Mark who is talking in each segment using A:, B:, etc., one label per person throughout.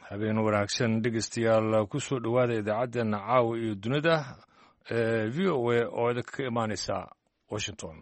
A: habeen wanaagsan dhegeystayaal ku soo dhowaada idaacaddeenna caawa iyo dunida ee v o a oo idinka ka imaanaysa washington.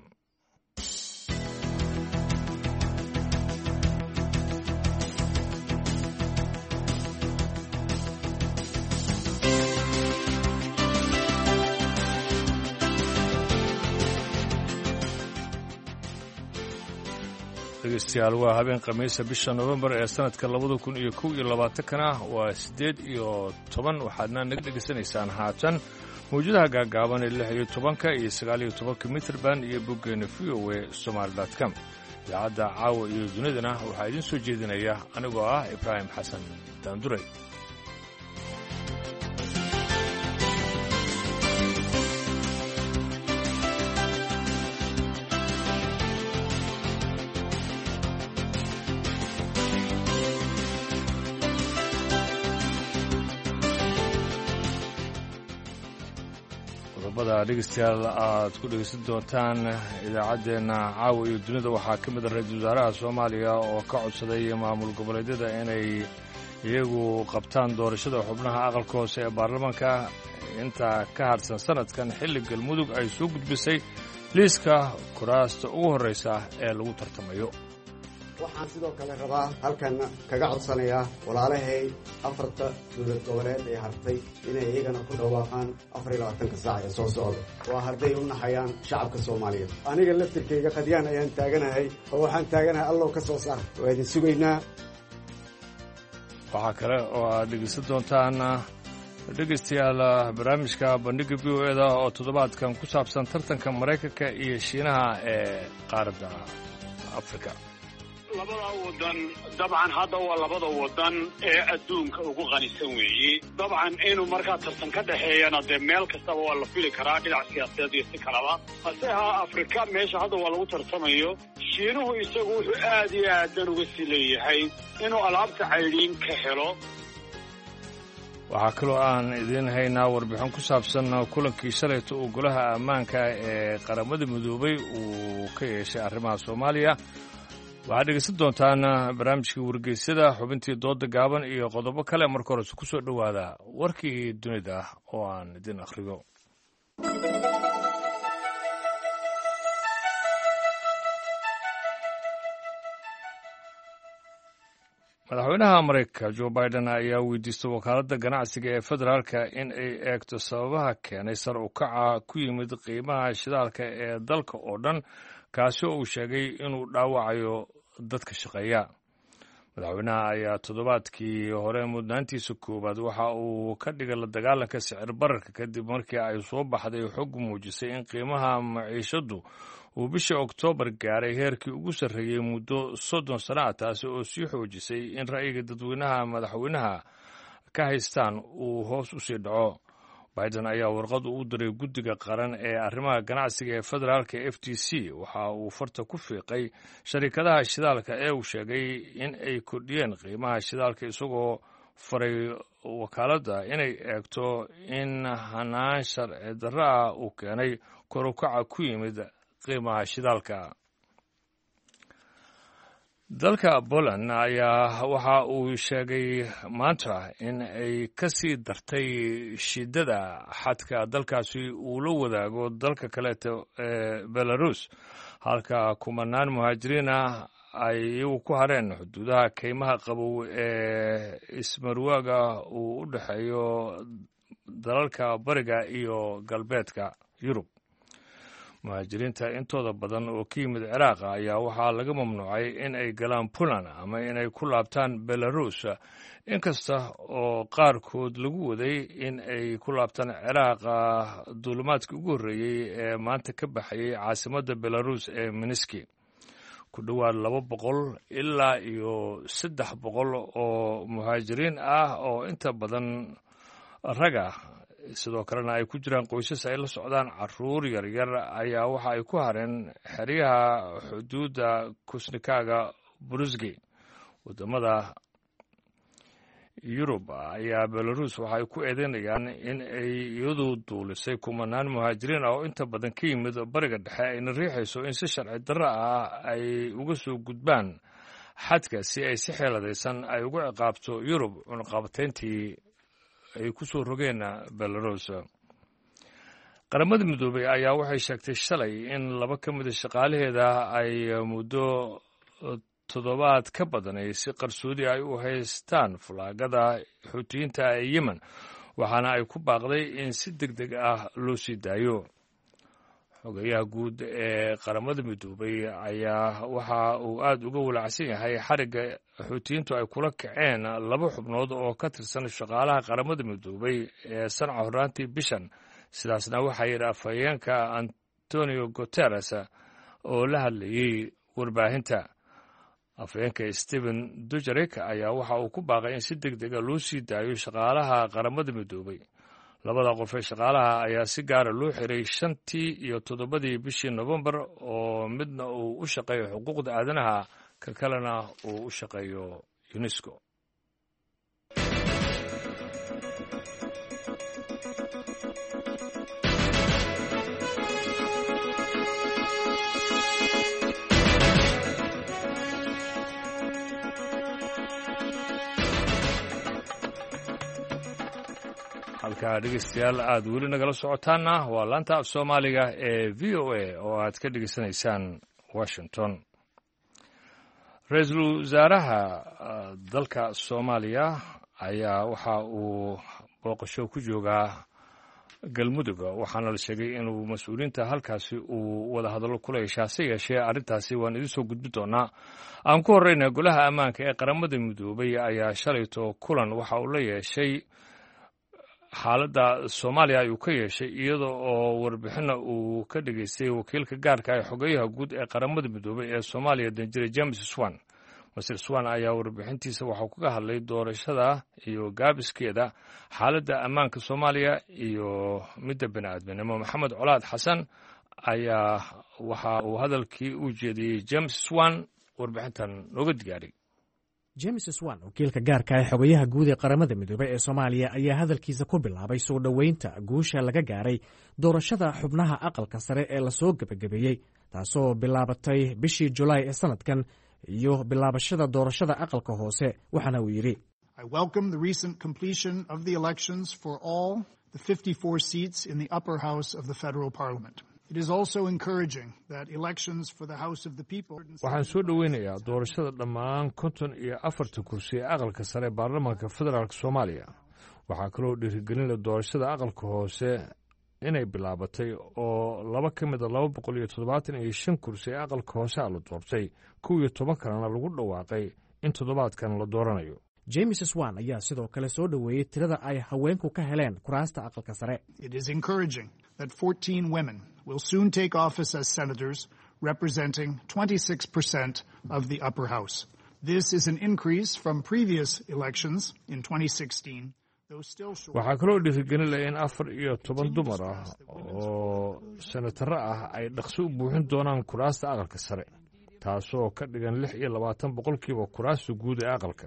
A: dhegeystayaal waa habeen khamiisa bisha Novembar ee sanadka 2021 waa 8 waxaadna naga dhegeysanaysaan haatan mawjadaha gaagaaban ee 16 iyo 19 mitir band iyo boggeena voa.somali.com. idaacadda caawa iyo dunidana waxaa idiin soo jeedinaya anigoo ah Ibraahim Xasan Daanduray. dhegeystayaal aad ku dhegeysan doontaan idaacaddeenna caawa iyo dunida waxaa ka mid ah ra-iisul wasaaraha Soomaaliya oo ka codsaday maamul goboleedyada inay iyagu qabtaan doorashada xubnaha aqalka hoose ee baarlamaanka inta ka harsan sanadkan xilli galmudug ay soo gudbisay liiska kuraasta ugu horreysa ee lagu tartamayo.
B: waxaan sidoo kale rabaa halkan kaga codsanayaa walaalahay afarta dowlad goboleed ee hartay inay iyagana ku dhawaaqaan 24 saac ee soo socda waa hadday u naxayaan shacabka Soomaaliyeed. aniga laftirkayga qadyaan ayaan taaganahay oo waxaan taaganahay allow ka soo saar waa idin sugaynaa.
A: waxaa kale oo aad dhegeysan doontaan dhegeystayaal barnaamijka bandhiga VOA oo toddobaadkan ku saabsan tartanka Maraykanka iyo Shiinaha ee qaaradda Afrika.
C: labada wadan dabcan hadda waa labada wadan ee adduunka ugu qanisan weeye. dabcan inuu markaa tartan ka dhaxeeyana dee meel kastaba waa la fili karaa dhinac siyaasadeed iyo si kalaba. hase ahaa Afrika meesha hadda waa lagu tartamayo. Shiinuhu isagu wuxuu aad iyo aadan uga sii leeyahay inuu alaabta cayriin ka helo.
A: waxaa kaloo aan idiin haynaa warbixin ku saabsan kulankii shalayta uu golaha ammaanka ee qaramada midoobay uu ka yeeshay arrimaha Soomaaliya. waxaad dhegeysan doontaan barnaamijkii wargeysyada, xubintii dooda gaaban iyo qodobo kale. marka horese ku soo dhowaada warkii dunida oo aan idin akhriyo. madaxweynaha Maraykanka Joe Biden ayaa weydiistay wakaaladda ganacsiga ee federaalka in ay eegto sababaha keenay sar u kaca ku yimid qiimaha shidaalka ee dalka oo dhan, kaasi oo uu sheegay inuu dhaawacayo dadka shaqeeya. madaxweynaha ayaa toddobaadkii hore mudnaantiisa koowaad waxa uu ka dhigay la dagaalanka sicir bararka kadib markii ay soo baxday xog muujisay in qiimaha maciishadu uu bishii Oktoobar gaaray heerkii ugu sarreeyey muddo 30 sano ah, taasi oo sii xoojisay in ra'yiga dadweynaha madaxweynaha ka haystaan uu hoos u sii dhaco. Biden ayaa warqad u diray guddiga qaran ee arrimaha ganacsiga ee federaalka FTC waxa uu farta ku fiiqay sharikadaha shidaalka ee uu sheegay in ay kordhiyeen qiimaha shidaalka, isagoo faray wakaaladda inay eegto in hanaan sharci darro ah uu keenay kor u kaca ku yimid qiimaha shidaalka. dalka Poland ayaa waxa uu sheegay maanta in ay ka sii dartay shidada xadka dalkaasi uu la wadaago dalka kaleeto ee Belarus, halka kumanaan muhaajiriin ah ay iyagu ku hareen xuduudaha kaymaha qabow ee ismarwaaga uu u dhexeeyo dalalka bariga iyo galbeedka Yurub. muhaajiriinta intooda badan oo ka yimid Ciraaq ayaa waxaa laga mamnuucay in ay galaan Poland ama inay ku laabtaan Belarus, inkasta oo qaarkood lagu waday in ay ku laabtaan Ciraaq duulimaadkii ugu horreeyey ee maanta ka baxayay caasimadda Belarus ee Minsk. ku dhowaad 200 ilaa iyo 300 oo muhaajiriin ah oo inta badan raga sidoo kalena ay ku jiraan qoysas ay la socdaan carruur yaryar ayaa waxa ay ku hareen xeryaha xuduudda Kusnikaaga Brusgi. wadamada Yurub ayaa Belarus waxa ay ku eedeynayaan in ay iyadu duulisay kumanaan muhaajiriin oo inta badan ka yimid bariga dhexe, ayna riixayso in si sharci darro ah ay uga soo gudbaan xadka si ay si xeeladaysan ay ugu ciqaabto yurub cunaqabatayntii ay ku soo rogeen belarus. qaramada midoobay ayaa waxay sheegtay shalay in 2 ka mida shaqaalaheeda ay muddo toddobaad ka badan ay si qarsoodi ay u haystaan falaagada xuutiyiinta ee yemen, waxaana ay ku baaqday in si degdeg ah loo sii daayo. xogayaha guud ee qaramada midoobay ayaa waxa uu aad uga walacsan yahay xarigga xuutiyiintu ay kula kaceen 2 xubnood oo ka tirsan shaqaalaha qaramada midoobay ee sanca horraantii bishan. sidaasna waxaa yidhi afhayeenka Antonio Guterres oo la hadlayey warbaahinta. afhayeenka Stephen Dujarric ayaa waxa uu ku baaqay in si degdega loo sii daayo shaqaalaha qaramada midoobay. 2 qof ee shaqaalaha ayaa si gaara loo xiray 5 iyo 7 bishii November, oo midna uu u shaqeeyo xuquuqda aadanaha ka kalena uu u shaqeeyo UNESCO. halkaa dhegeystayaal aad weli nagala socotaanna waa laanta af soomaaliga ee v o a oo aad ka dhegeysanaysaan washington. ra-iisul wasaaraha dalka soomaaliya ayaa waxa uu booqasho ku joogaa galmudug, waxaana la sheegay inuu mas-uuliyiinta halkaasi uu wada hadallo kula yeeshaa. se yeeshee arrintaasi waan idin soo gudbi doonaa. aan ku horreyna golaha ammaanka ee qaramada midoobay ayaa shalayto kulan waxa uu la yeeshay xaaladda soomaaliya ayuu ka yeeshay, iyada oo warbixinna uu ka dhegaystay wakiilka gaarka ee xogeyaha guud ee qaramada midoobay ee soomaaliya danjire James Swan. Mr. Swan ayaa warbixintiisa waxaa kaga hadlay doorashada iyo gaabiskeeda, xaaladda ammaanka soomaaliya iyo midda bini'aadminimo. maxamed colaad xasan ayaa waxa uu hadalkii u jeediyey James Swan warbixintan nooga digaaray.
D: James Swan, wakiilka gaarka ee xogayaha guud ee qaramada midoobay ee Soomaaliya, ayaa hadalkiisa ku bilaabay soo dhoweynta guusha laga gaaray doorashada xubnaha aqalka sare ee la soo gabagabeeyey, taasoo bilaabatay bishii Julaay ee sanadkan, iyo bilaabashada doorashada aqalka hoose. waxaana uu yidhi:
E: I welcome the recent completion of the elections for all the 54 seats in the upper house of the federal parliament. It is also encouraging that elections for the House of the People.
A: waxaan soo dhoweynayaa doorashada dhammaan 54 kursi ee aqalka sare ee baarlamaanka federaalk Soomaaliya. waxaa kaloo dhiirigelinaya doorashada aqalka hoose inay bilaabatay, oo 2 ka mid a 275 kursi ee aqalka hoose la doortay, 11 kalena lagu dhawaaqay in toddobaadkan la dooranayo.
D: James Swan ayaa sidoo kale soo dhoweeyey tirada ay haweenku ka heleen kuraasta aqalka sare.
E: It is encouraging that 14 women will soon take office as senators, representing 26% of the upper house. This is an increase from previous elections in 2016.
A: waxaa kaloo dhiirigelinaya in 14 dumar ah oo senataro ah ay dhaqso u buuxin doonaan kuraasta aqalka sare, taasoo ka dhigan 26% kuraasta guud ee aqalka.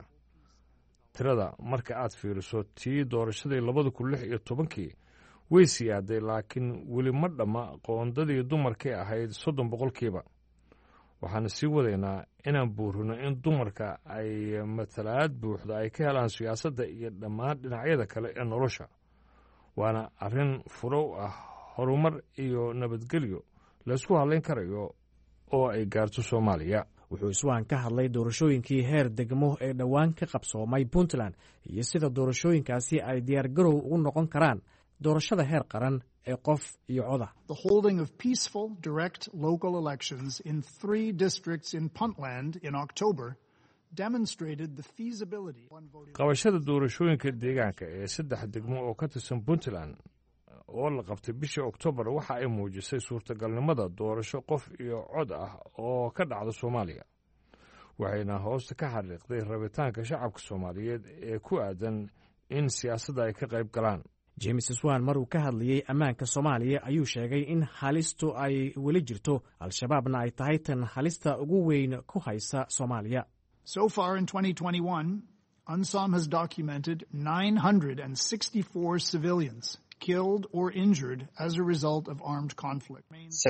A: tirada marka aad fiiriso tii doorashadii 2016 way siyaaday, laakiin weli ma dhamma qoondadii dumarkay ahayd 30%. waxaana sii wadaynaa inaan buurino in dumarka ay matalaad buuxda ay ka helaan siyaasadda iyo dhammaan dhinacyada kale ee nolosha. waana arrin furow ah horumar iyo nabadgelyo laysku hadlayn karayo oo ay gaarto Soomaaliya.
D: wuxuu Swan ka hadlay doorashooyinkii heer degmo ee dhowaan ka qabsoomay Puntland iyo sida doorashooyinkaasi ay diyaargarow ugu noqon karaan doorashada heer qaran ee qof iyo coda.
E: The holding of peaceful, direct local elections in 3 districts in Puntland in October demonstrated the feasibility.
A: qabashada doorashooyinka deegaanka ee 3 degmo oo ka tirsan Puntland oo la qabtay bishii Oktoobar waxa ay muujisay suurtagalnimada doorasho qof iyo cod ah oo ka dhacda Soomaaliya. waxayna hoosta ka xariiqday rabitaanka shacabka Soomaaliyeed ee ku aadan in siyaasadda ay ka qayb galaan.
D: James Swan maruu ka hadlayey ammaanka Soomaaliya ayuu sheegay in halistu ay weli jirto, al-shabaabna ay tahay tan halista ugu weyn ku haysa Soomaaliya.
E: So far in 2021, UNSOM has documented 964 civilians killed or injured as a result of armed conflict.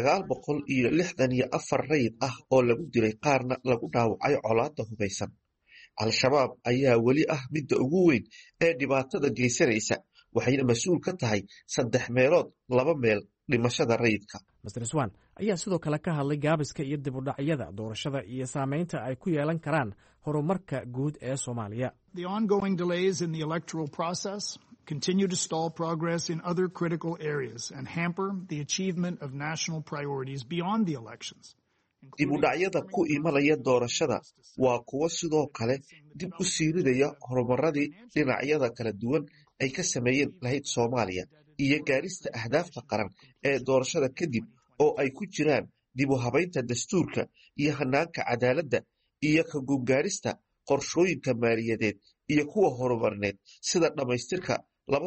F: 964 rayid ah oo lagu dilay qaarna lagu dhaawacay colaadda hubaysan. Al-Shabaab ayaa weli ah midda ugu weyn ee dhibaatada geysanaysa, waxayna mas-uul ka tahay 3 meelood 2 meel dhimashada rayidka.
D: Mr. Swan ayaa sidoo kale ka hadlay gaabiska iyo dib u dhacyada doorashada iyo saameynta ay ku yeelan karaan horumarka guud ee Soomaaliya.
E: The ongoing delays in the electoral process continue to stall progress in other critical areas and hamper the achievement of national priorities beyond the elections.
F: Dib u dhacyada ku imanaya doorashada waa kuwo sidoo kale dib u siiridaya horumaradii dhinacyada kala duwan ay ka sameeyeen lahayd Soomaaliya iyo gaarista ahdaafta qaran ee doorashada kadib oo ay ku jiraan dib u habaynta dastuurka iyo hanaanka cadaaladda iyo ka guulgaarista qorshooyinka maaliyadeed iyo kuwa horumarineed sida dhamaystirka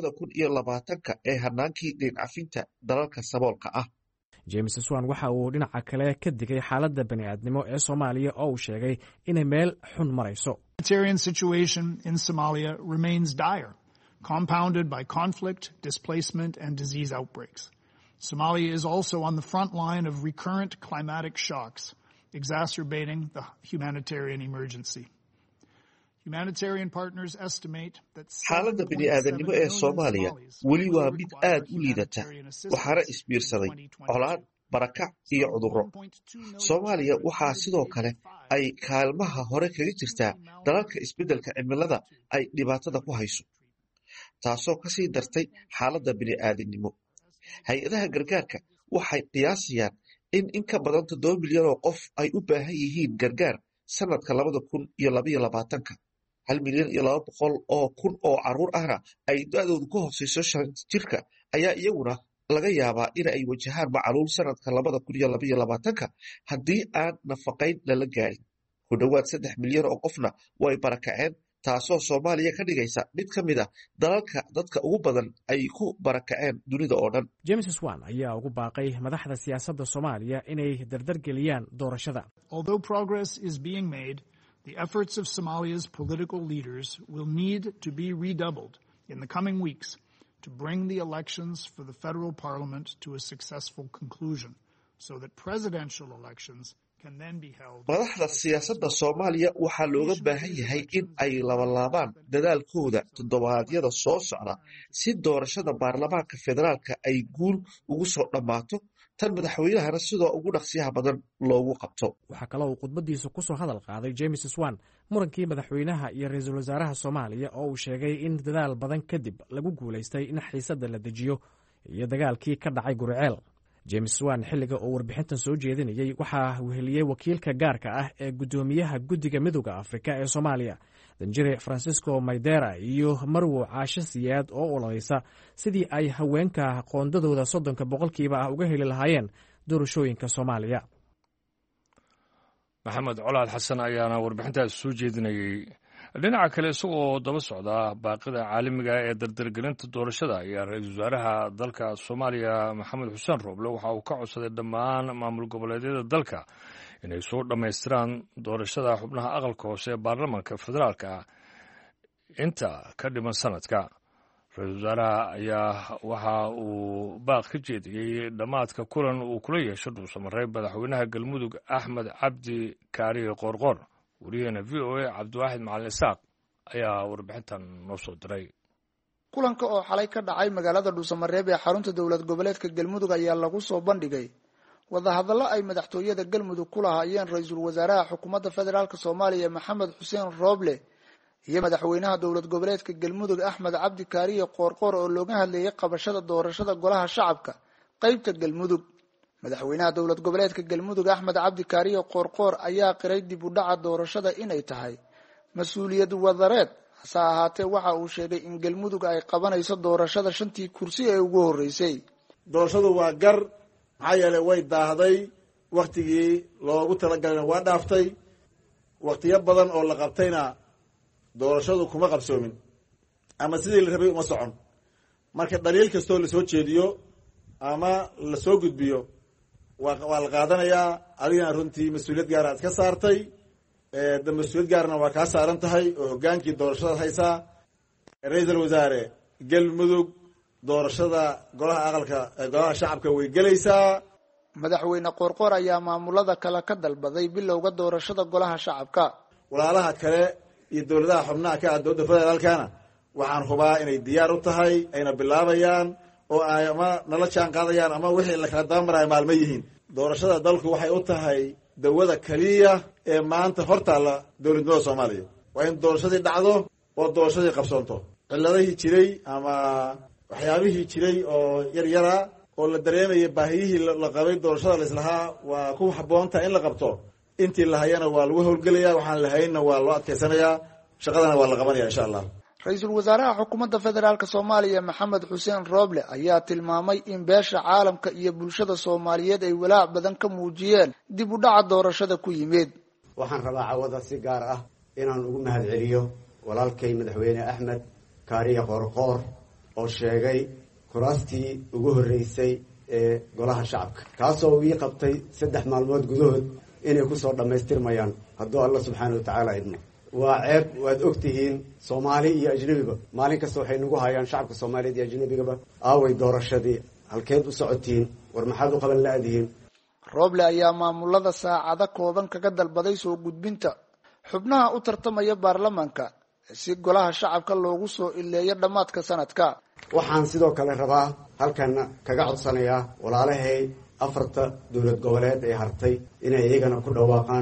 F: 2020 ee hanaankii dhincafinta dalalka saboolka ah.
D: James Swan waxa uu dhinaca kale ka digay xaaladda bani'aadnimo ee Soomaaliya oo uu sheegay inay meel xun marayso.
E: The humanitarian situation in Somalia remains dire, compounded by conflict, displacement, and disease outbreaks. Somalia is also on the front line of recurrent climatic shocks, exacerbating the humanitarian emergency. Humanitarian partners estimate that
F: xaaladda bini'aadanimo ee Soomaaliya weli waa mid aad u liidata, waxaana isbiirsaday colaad, barakac iyo cudurro. Soomaaliya waxaa sidoo kale ay kaalmaha hore kaga jirtaa dalalka isbeddelka cimilada ay dhibaatada ku hayso, taasoo ka sii dartay xaaladda bini'aadanimo. Hay-adaha gargaarka waxay qiyaasayaan in ka badan 7 milyan oo qof ay u baahan yihiin gargaar sanadka 2022. 1 milyan iyo 200 oo kun oo carruur ahna ay da'doodu ka hooseyso 5 jirka ayaa iyaguna laga yaabaa in ay wajahaan macaluul sanadka 2022 haddii aan nafaqayn lala gaarin. Ku dhowaad 3 milyan oo qofna way barakaceen, taasoo Soomaaliya ka dhigaysa mid ka mid ah dalalka dadka ugu badan ay ku barakaceen dunida oo dhan.
D: James Swan ayaa ugu baaqay madaxda siyaasadda Soomaaliya inay dardargeliyaan doorashada.
E: Although progress is being made, the efforts of Somalia's political leaders will need to be redoubled in the coming weeks to bring the elections for the federal parliament to a successful conclusion so that presidential elections can then be held.
F: Madaxda siyaasadda Soomaaliya waxaa looga baahan yahay in ay labanlaabaan dadaalkooda toddobaadyada soo socda si doorashada baarlamaanka federaalka ay guul ugu soo dhammaato, tan madaxweynahana sidoo ugu dhaqsiyaha badan loogu qabto.
D: Waxaa kaloo uu khudbadiisa ku soo hadal qaaday James Swan murankii madaxweynaha iyo ra'iisul wasaaraha Soomaaliya oo uu sheegay in dadaal badan kadib lagu guuleystay in xiisadda la dejiyo iyo dagaalkii ka dhacay Guriceel. James Swan xilliga oo warbixintan soo jeedinayay waxaa weheliyey wakiilka gaarka ah ee gudoomiyaha guddiga midowga Afrika ee Soomaaliya, Danjire Francisco Maydera, iyo Marwo Caashe Siyaad oo ololeysa sidii ay haweenka qoondadooda 30% ah uga heli lahaayeen doorashooyinka Soomaaliya.
A: Maxamed Colaad Xasan ayaana warbixintaas soo jeedinayay. Dhinaca kale isagoo daba socda baaqida caalamiga ee dardargelinta doorashada ayaa ra'iisul wasaaraha dalka Soomaaliya Maxamed Xuseen Rooble waxa uu ka codsaday dhammaan maamul goboleedyada dalka inay soo dhammaystiraan doorashada xubnaha aqalka hoose ee baarlamaanka federaalka inta ka dhiman sanadka. Ra'iisul wasaaraha ayaa waxa uu baaq ka jeediyey dhammaadka kulan uu kula yeesho dhuusamareeb madaxweynaha Galmudug Axmed Cabdi Kaariye Qoorqoor. wariyaheenna VOA Cabdiwaaxid Macalin Isaaq ayaa warbixintan noo soo diray.
G: kulanka oo xalay ka dhacay magaalada dhuusamareeb ee xarunta dowlad goboleedka Galmudug ayaa lagu soo bandhigay wadahadallo ay madaxtooyada Galmudug ku lahaayeen ra'iisul wasaaraha xukuumadda federaalka Soomaaliya Maxamed Xuseen Rooble iyo madaxweynaha dowlad goboleedka Galmudug Axmed Cabdi Kaariye Qoorqoor oo looga hadlayay qabashada doorashada golaha shacabka qaybta Galmudug. madaxweynaha dowlad goboleedka Galmudug Axmed Cabdi Kaariye Qoorqoor ayaa qiray dib u dhaca doorashada inay tahay mas'uuliyad wadareed, hase ahaatee waxa uu sheegay in Galmudug ay qabanayso doorashada 5 kursi ee ugu horeysay.
H: doorashadu waa gar, maxaa yeelay way daahday, waqtigii loogu talagalay waa dhaaftay, waqtiyo badan oo la qabtayna doorashadu kuma qabsoomin ama sidii la rabay uma socon. marka dhaliil kastoo la soo jeediyo ama la soo gudbiyo waa la qaadanayaa. adigana runtii mas-uuliyad gaar aad ka saartay, mas-uuliyad gaarna waa kaa saaran tahay oo hogaankii doorashada haysaa. ra-iisul wasaare Galmudug doorashada golaha shacabka way gelaysaa.
G: madaxweyne qoorqoor ayaa maamulada kale ka dalbaday bilowga doorashada golaha shacabka.
H: walaalaha kale iyo dowladaha xubnaha ka ah dowladda federaalkana waxaan hubaa inay diyaar u tahay, ayna bilaabayaan oo ay ama nala jaan qaadayaan ama wixii la kala dabamarayo maalmo yihiin. doorashada dalku waxay u tahay dawada keliya ee maanta hortaalla dowladnimada Soomaaliya. waa in doorashadii dhacdo oo doorashadii qabsoonto. ciladihii jiray ama waxyaabihii jiray oo yaryara oo la dareemayay baahiyihii la qabay doorashada la islahaa waa ku habboontahay in la qabto. intii la hayana waa lagu howlgelayaa, waxaan la hayna waa loo adkaysanayaa, shaqadana waa la qabanaya insha Allah.
G: ra-iisul wasaaraha xukuumadda federaalk Soomaaliya Maxamed Xuseen Rooble ayaa tilmaamay in beesha caalamka iyo bulshada Soomaaliyeed ay walaac badan ka muujiyeen dib u dhaca doorashada ku yimid.
B: waxaan rabaa cawada si gaar ah inaan ugu mahadceliyo walaalkay madaxweyne Axmed Kaariye Qoorqoor oo sheegay kuraastii ugu horeysay ee golaha shacabka, kaasoo uu qabtay 3 maalmood gudahood inay ku soo dhamaystirmayaan hadduu Allah subxaanahu wa ta'ala idmo. waa ceeb, waad ogtihiin Soomaali iyo ajnabiba maalin kasta waxay nagu hayaan shacabka Soomaaliyeed iyo ajnabigaba aaway doorashadii, halkeed u socotiin, war maxaad u qaban laadihiin.
G: Rooble ayaa maamulada saacado kooban kaga dalbaday soo gudbinta xubnaha u tartamaya baarlamaanka si golaha shacabka loogu soo ileeyo dhamaadka sanadka.
B: waxaan sidoo kale rabaa halkan kaga codsanayaa walaalahay 4 dowlad goboleed ee hartay inay iyagana ku dhawaaqaan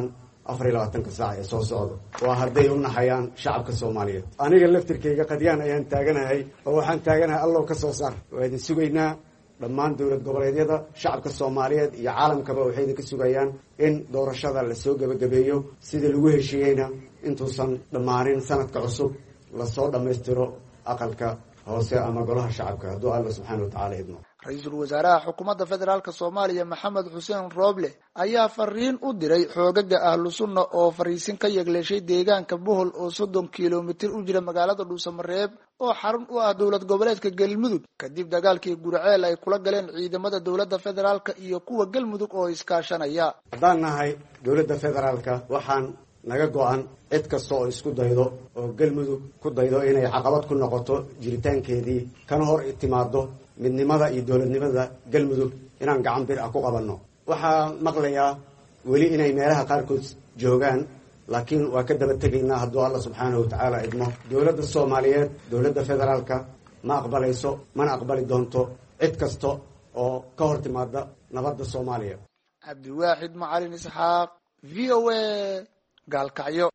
B: 24 saac ee soo socda. waa hadday u naxayaan shacabka Soomaaliyeed. aniga laftirkayga qadiyaan ayaan taaganahay oo waxaan taaganahay Allah ka soo saar. waa idin sugaynaa dhammaan dowlad goboleedyada, shacabka Soomaaliyeed iyo caalamkaba waxay idin ka sugayaan in doorashada la soo gabagabeeyo sidii lagu heshiiyeyna intuusan dhammaanin sanadka cusub la soo dhammaystiro aqalka hoose ama golaha shacabka hadduu Allah subxaanahu wa ta'ala idmo.
G: ra-iisul wasaaraha xukuumadda federaalk Soomaaliya Maxamed Xuseen Rooble ayaa fariin u diray xoogaga ahlu sunna oo fariisin ka yegleeshay deegaanka Bohol oo 30 kiiloomitir u jira magaalada Dhuusamareeb oo xarun u ah dowlad goboleedka Galmudug kadib dagaalkii Gurceel ay kula galeen ciidamada dowladda federaalk iyo kuwa Galmudug oo iskaashanaya.
B: haddaan nahay dowladda federaalka waxaan naga go'an cid kasta oo isku daydo oo Galmudug ku daydo inay caqabad ku noqoto jiritaankeedii kana hor timaado midnimada iyo dowladnimada Galmudug inaan gacan bir ah ku qabanno. waxaan maqlayaa weli inay meelaha qaarkood joogaan, laakiin waa ka daba tegaynaa hadduu Allah subxaanahu wa ta'ala idmo. dowladda Soomaaliyeed, dowladda federaalka ma aqbalayso mana aqbali doonto cid kasta oo ka hor timaada nabadda Soomaaliya.
G: Cabdiwaaxid Macalin Isxaaq, VOA, Gaalkacyo.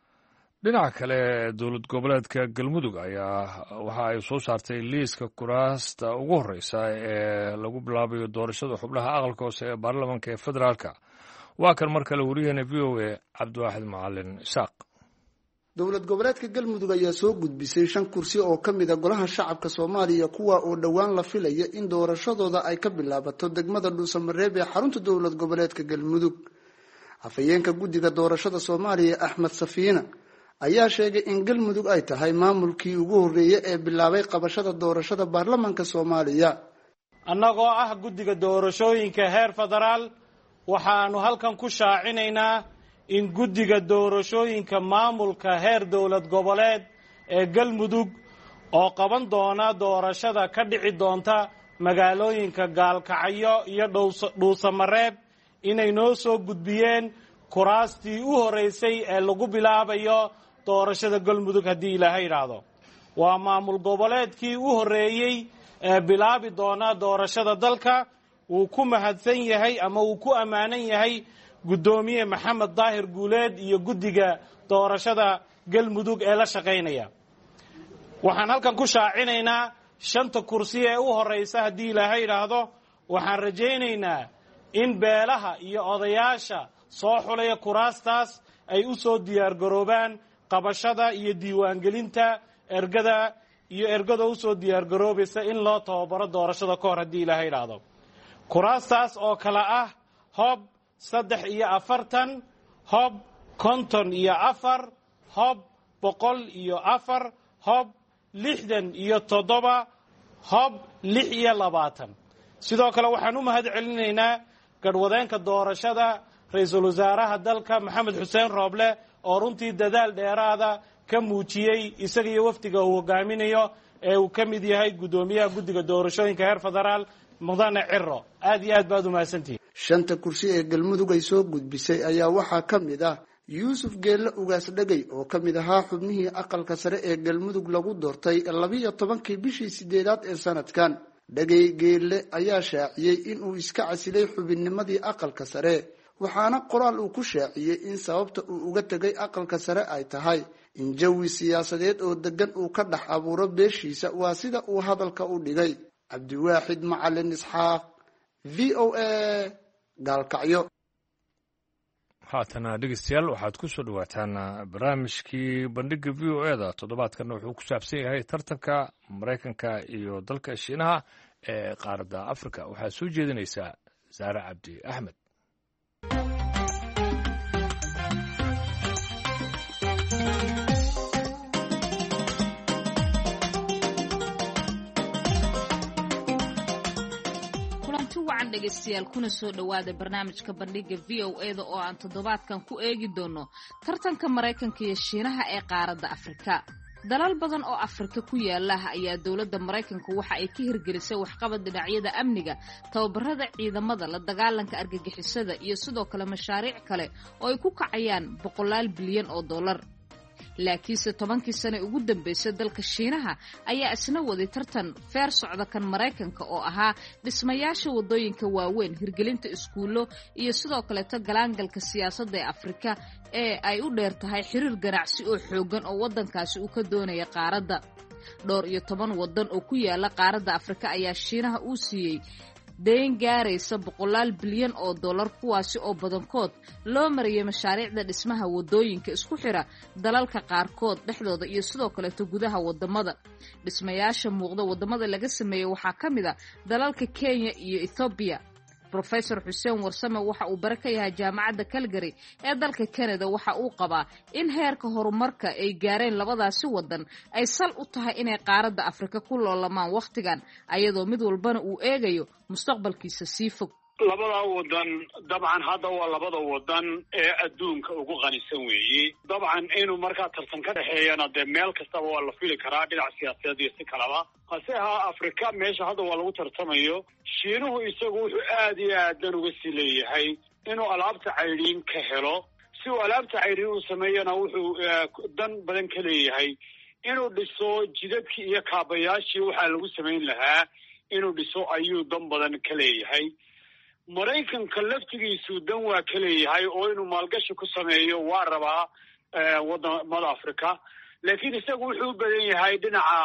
A: dhinaca kale dowlad goboleedka Galmudug ayaa waxa ay soo saartay liiska kuraasta ugu horeysa ee lagu bilaabayo doorashada xubnaha aqalka hoose ee baarlamaanka ee federaalka. waa kan mar kale wariyaheena VOA Cabdiwaaxid Macalin Isxaaq.
G: dowlad goboleedka Galmudug ayaa soo gudbisay 5 kursi oo ka mid ah golaha shacabka Soomaaliya kuwa oo dhawaan la filayo in doorashadooda ay ka bilaabato degmada Dhuusamareeb ee xarunta dowlad goboleedka Galmudug. afayeenka guddiga doorashada Soomaaliya Axmed Safiina ayaa sheegay in Galmudug ay tahay maamulkii ugu horeeyay ee bilaabay qabashada doorashada baarlamaanka Soomaaliya.
I: annagoo ah guddiga doorashooyinka heer federaal waxaanu halkan ku shaacinaynaa in guddiga doorashooyinka maamulka heer dowlad goboleed ee Galmudug oo qaban doona doorashada ka dhici doonta magaalooyinka Gaalkacyo iyo Dhuusamareeb inay noo soo gudbiyeen kuraastii u horeysay ee lagu bilaabayo doorashada Galmudug haddii Ilaahay yiraahdo. waa maamul goboleedkii u horeeyay ee bilaabi doona doorashada dalka. wuu ku mahadsan yahay ama wuu ku amaanan yahay gudoomiye Maxamed Daahir Guuleed iyo guddiga doorashada Galmudug ee la shaqeynaya. waxaan halkan ku shaacinaynaa 5 kursi ee u horeysa haddii Ilaahay yiraahdo. waxaan rajaynaynaa in beelaha iyo odayaasha soo xulaya kuraastaas ay u soo diyaar garoobaan qabashada iyo diiwaangelinta ergada u soo diyaar garoobaysa in loo tababaro doorashada ka hor haddii Ilaahay yiraahdo. kuraastaas oo kala ah Hob 43, Hob 54, Hob 104, Hob 67, Hob 26. sidoo kale waxaan u mahad celinaynaa garwadeenka doorashada ra-iisul wasaaraha dalka Maxamed Xuseen Rooble oo runtii dadaal dheeraada ka muujiyay isaga iyo wafdiga uu hogaaminayo ee uu ka mid yahay guddoomiyaha guddiga doorashooyinka heer federaal mudane Ciro. aad iyo aad baad u mahadsantihiin.
G: 5 kursi ee galmudug ay soo gudbisay ayaa waxaa ka mid ah yuusuf geelle ugaas dhagay oo ka mid ahaa xubnihii aqalka sare ee galmudug lagu doortay 12 bishii 8aad ee sanadkan. dhagay geelle ayaa shaaciyey inuu iska casilay xubinnimadii aqalka sare, waxaana qoraal uu ku shaaciyey in sababta uu uga tegay aqalka sare ay tahay in jawi siyaasadeed oo degan uu ka dhex abuuro beeshiisa. waa sida uu hadalka u dhigay. cabdiwaaxid macalin isxaaq, VOA, gaalkacyo.
A: haatana dhegeystayaal waxaad ku soo dhawaataan barnaamijkii bandhiga VOA-da. toddobaadkana wuxuu ku saabsan yahay tartanka Maraykanka iyo dalka Shiinaha ee qaaradda Afrika. waxaa soo jeedinaysaa Saare Cabdi Axmed.
J: dhegeystayaal kuna soo dhawaada barnaamijka bandhiga VOA-da oo aan toddobaadkan ku eegi doono tartanka Maraykanka iyo Shiinaha ee qaaradda Afrika. dalal badan oo Afrika ku yaala ayaa dawladda Maraykanka waxa ay ka hirgelisay waxqabad dhinacyada amniga, tababarada ciidamada, la dagaalanka argagixisada iyo sidoo kale mashaariic kale oo ay ku kacayaan $100 bilyan. laakiinse 10kii sano ugu dambeysay dalka Shiinaha ayaa isna waday tartan feer socda kan Maraykanka oo ahaa dhismayaasha wadooyinka waaweyn, hirgelinta iskuulo iyo sidoo kale galaangalka siyaasadda ee Afrika ee ay u dheer tahay xiriir ganacsi oo xoogan oo wadankaasi uu ka doonaya qaaradda. dhowr iyo 10 wadan oo ku yaala qaaradda Afrika ayaa Shiinaha uu siiyey deyn gaaraysa $100 bilyan, kuwaasi oo badankood loo mariyay mashaariicda dhismaha wadooyinka isku xira dalalka qaarkood dhexdooda iyo sidoo kale gudaha wadamada. dhismayaasha muuqda wadamada laga sameeyay waxaa ka mid ah dalalka Kenya iyo Ethiopia. Professor Xuseen Warsame waxa uu bare ka yahay jaamacadda Calgary ee dalka Canada. waxa uu qabaa in heerka horumarka ay gaareen labadaasi wadan ay sal u tahay inay qaaradda Afrika ku loolamaan waqtigan, ayadoo mid walbana uu eegayo mustaqbalkiisa sii fog.
C: labada wadan dabcan hadda waa labada wadan ee adduunka ugu qanisan weeye. dabcan inuu markaa tartan ka dhexeeyana dee meel kastaba waa la fili karaa, dhinac siyaasadeed iyo si kalaba. hase ahaa Afrika meesha hadda waa lagu tartamayo. Shiinuhu isagu wuxuu aad iyo aadan uga sii leeyahay inuu alaabta cayriin ka helo. si uu alaabta cayriin uu sameeyana wuxuu dan badan ka leeyahay inuu dhiso jidadkii iyo kaabayaashii waxaa lagu samayn lahaa inuu dhiso ayuu dan badan ka leeyahay. Maraykanka laftigiisu dan waa ka leeyahay oo inuu maalgashi ku sameeyo waa rabaa wadamada Afrika, laakiin isagu wuxuu u badan yahay dhinaca